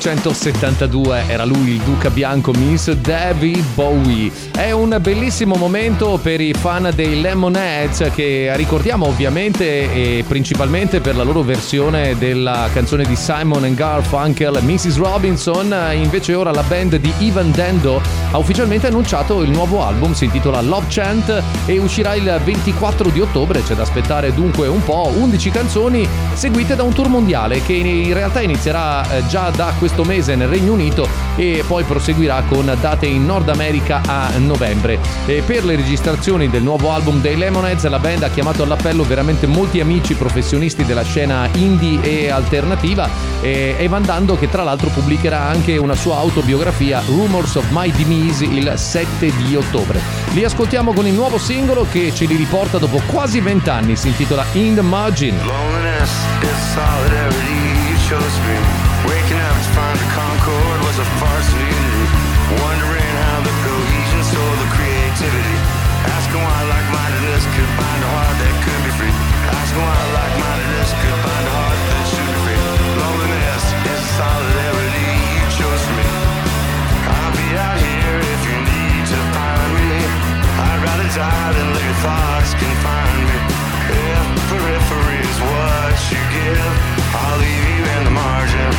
1972, era lui il duca bianco, Miss David Bowie. È un bellissimo momento per i fan dei Lemonheads, che ricordiamo ovviamente e principalmente per la loro versione della canzone di Simon and Garfunkel, Mrs. Robinson. Invece ora la band di Ivan Dando ha ufficialmente annunciato il nuovo album, si intitola Love Chant e uscirà il 24 di ottobre. C'è da aspettare dunque un po', 11 canzoni seguite da un tour mondiale che in realtà è iniziato inizierà già da questo mese nel Regno Unito e poi proseguirà con date in Nord America a novembre. E per le registrazioni del nuovo album dei Lemonheads la band ha chiamato all'appello veramente molti amici professionisti della scena indie e alternativa, e Van Dando, che tra l'altro pubblicherà anche una sua autobiografia Rumors of My Demise il 7 di ottobre. Li ascoltiamo con il nuovo singolo che ce li riporta dopo quasi 20 anni, si intitola In the Margin. Loneliness is solidarity, you chose me. Waking up to find the Concord was a farce of unity. Wondering how the cohesion stole the creativity. Asking why like-mindedness could bind a heart that could be free. Asking why like-mindedness could bind a heart that should be free. Loneliness is solidarity, you chose me. I'll be out here if you need to find me. I'd rather die than let your thoughts confine me. If periphery is what you give, I'll leave you in the margin.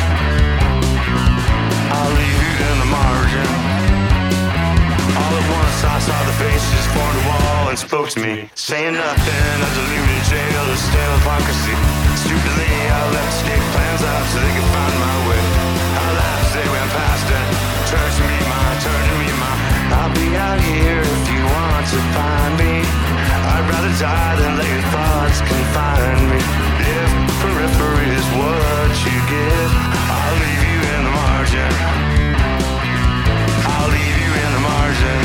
I'll leave you in the margin. All at once I saw the faces formed a wall and spoke to me, saying nothing, a deluded jail of stale hypocrisy. Stupidly I left escape plans out so they could find my way. I laughed as they went past and turned to meet my, turn to meet my. I'll be out here if you want to find me. I'd rather die than let your thoughts confine me. If periphery is what you give, I'll leave you in the margin. I'll leave you in the margin.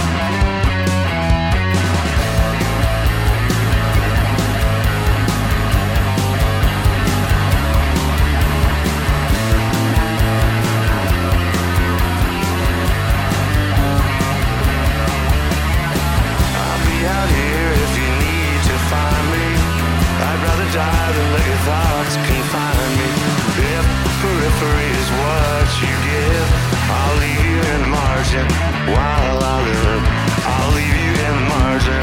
Out here if you need to find me. I'd rather die than let your thoughts confine me. If periphery is what you give, I'll leave you in the margin. While I live, I'll leave you in the margin.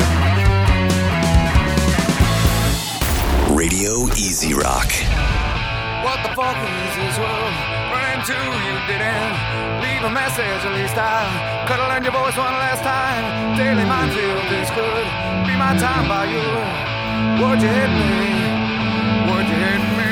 Radio Easy Rock. What the fuck is this world? Run into you didn't leave a message, at least I could have learned your voice one last time. Daily minefield, this could be my time by you. Would you hit me? Would you hit me?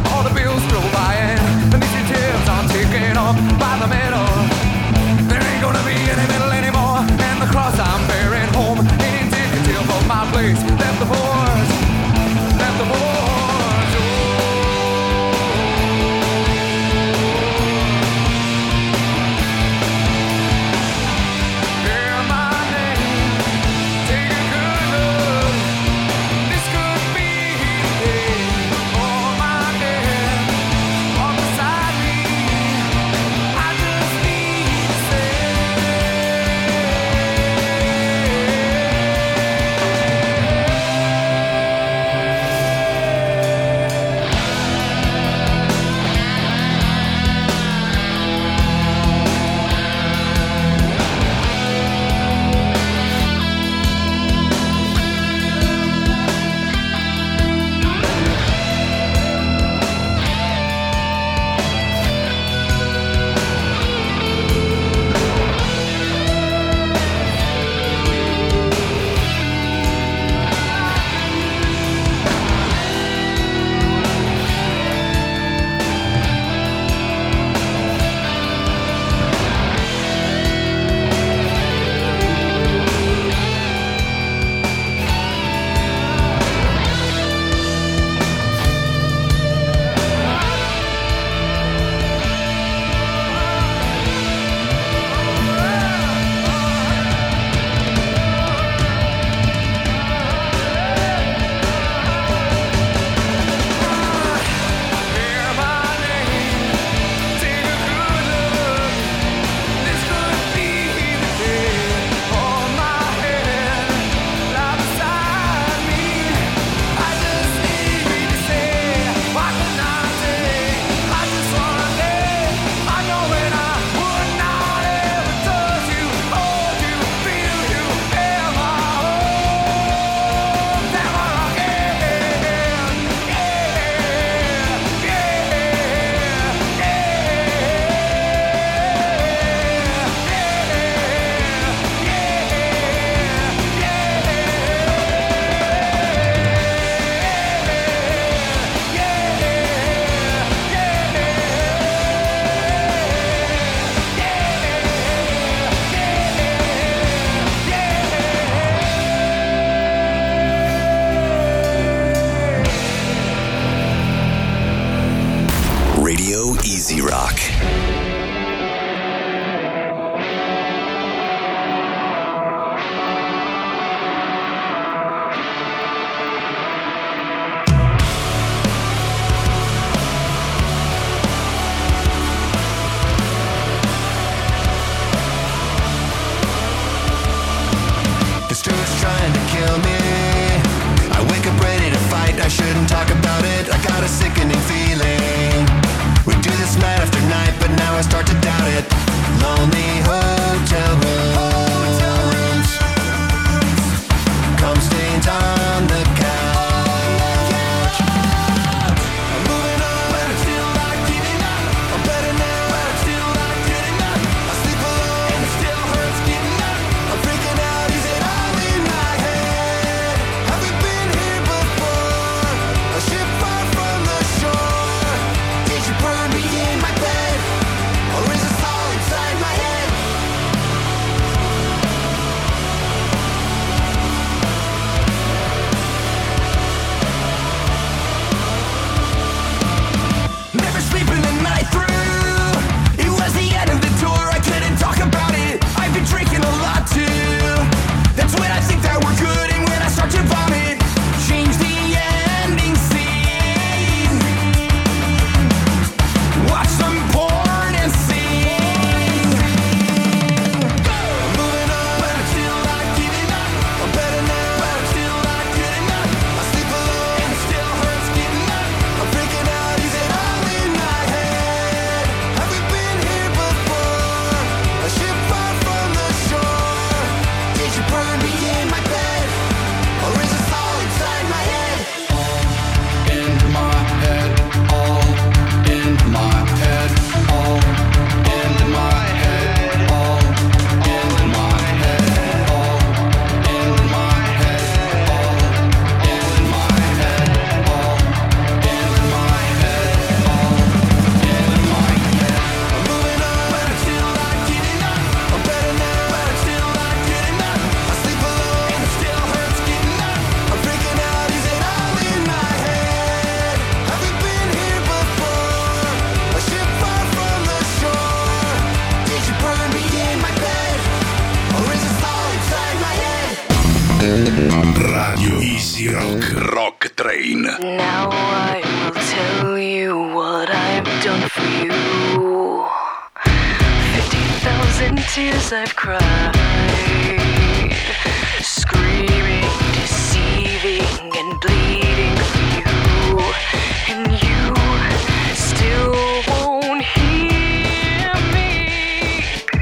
By the middle, there ain't gonna Radio Easy Rock. Rock Train. Now I will tell you what I've done for you. 50,000 tears I've cried, screaming, deceiving, and bleeding for you, and you still won't hear me.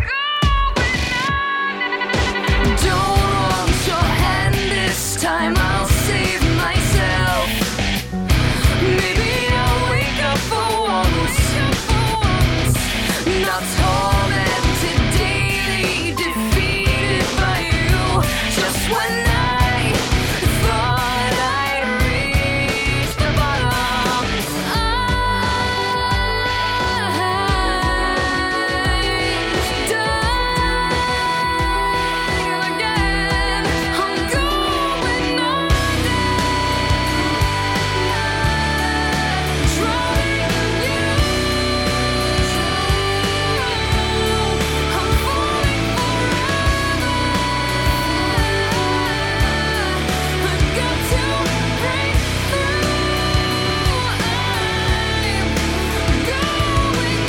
Don't want your hand this time, I'll save myself. Maybe I'll wake up for once, not tormented daily, defeated by you. Just when I thought I'd reached the bottom, I've died again. I'm going under, drowning you. I'm falling forever. I've got to break through. I'm going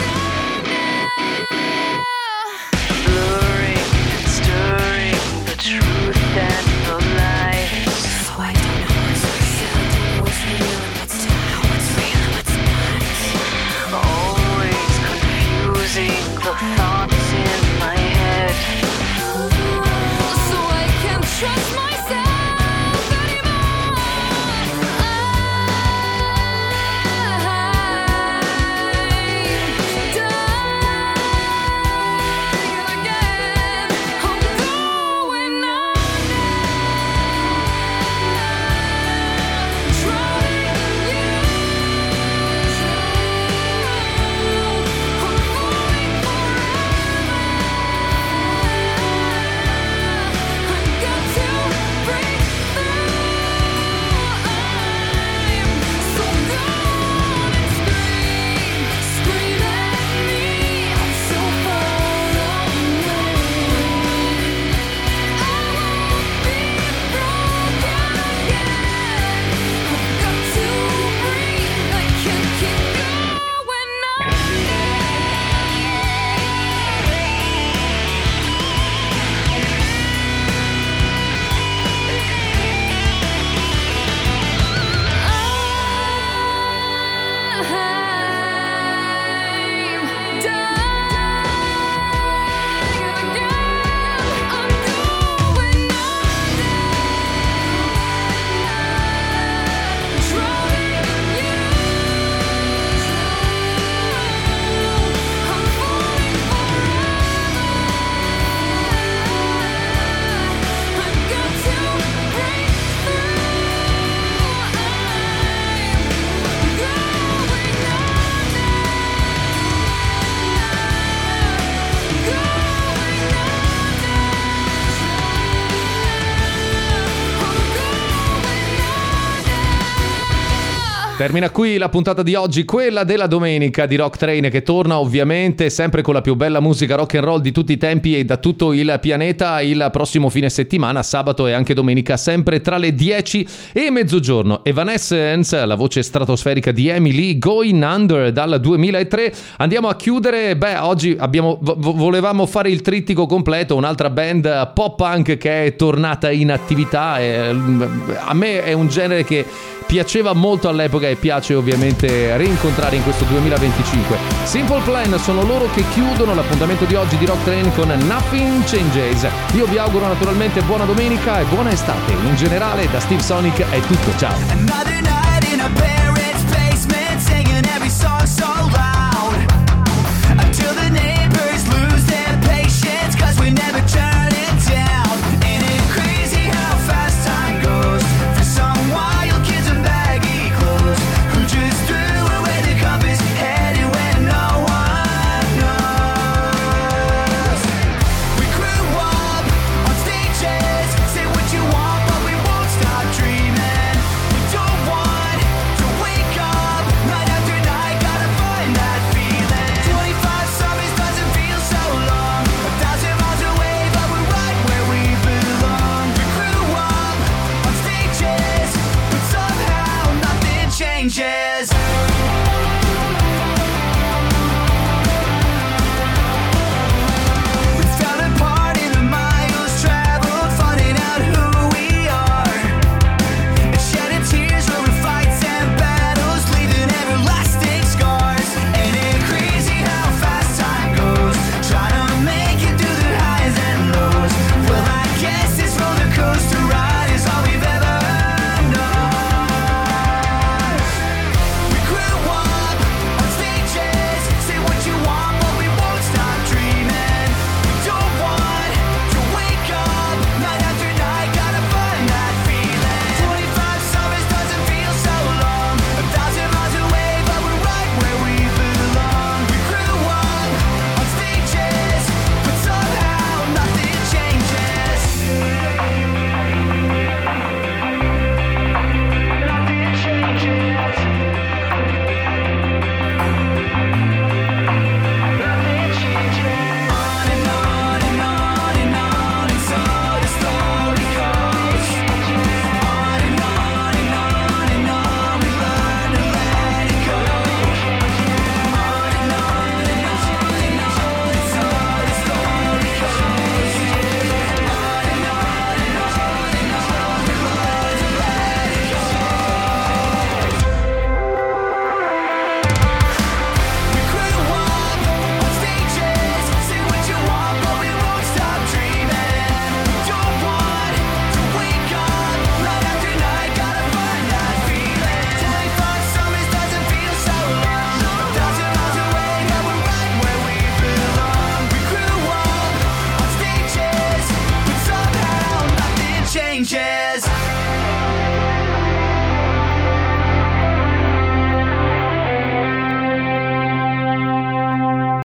under. Blurring and stirring the truth and the lies. So I don't know what's real, don't know what's real and what's not, what's real and what's not. Always confusing the thoughts in my head. So I can't trust myself anymore. I've died again. I'm going under, drowning you. I'm falling forever. I've got to break through. I'm so gone and scream at me. I'm so far away. I won't be broken again. I've got to breathe. I can't keep going I'm dying again. I'm going under, drowning you. I'm falling forever. I've got to break through. Termina qui la puntata di oggi, quella della domenica di Rock Train, che torna ovviamente sempre con la più bella musica rock and roll di tutti i tempi e da tutto il pianeta il prossimo fine settimana, sabato e anche domenica, sempre tra le 10 e mezzogiorno. Evanescence, la voce stratosferica di Emily, Going Under dal 2003. Andiamo a chiudere, oggi volevamo fare il trittico completo, un'altra band pop punk che è tornata in attività. A me è un genere che piaceva molto all'epoca e piace ovviamente rincontrare in questo 2025. Simple Plan sono loro che chiudono l'appuntamento di oggi di Rock Train con Nothing Changes. Io vi auguro naturalmente buona domenica e buona estate. In generale da Steve Sonic è tutto, ciao.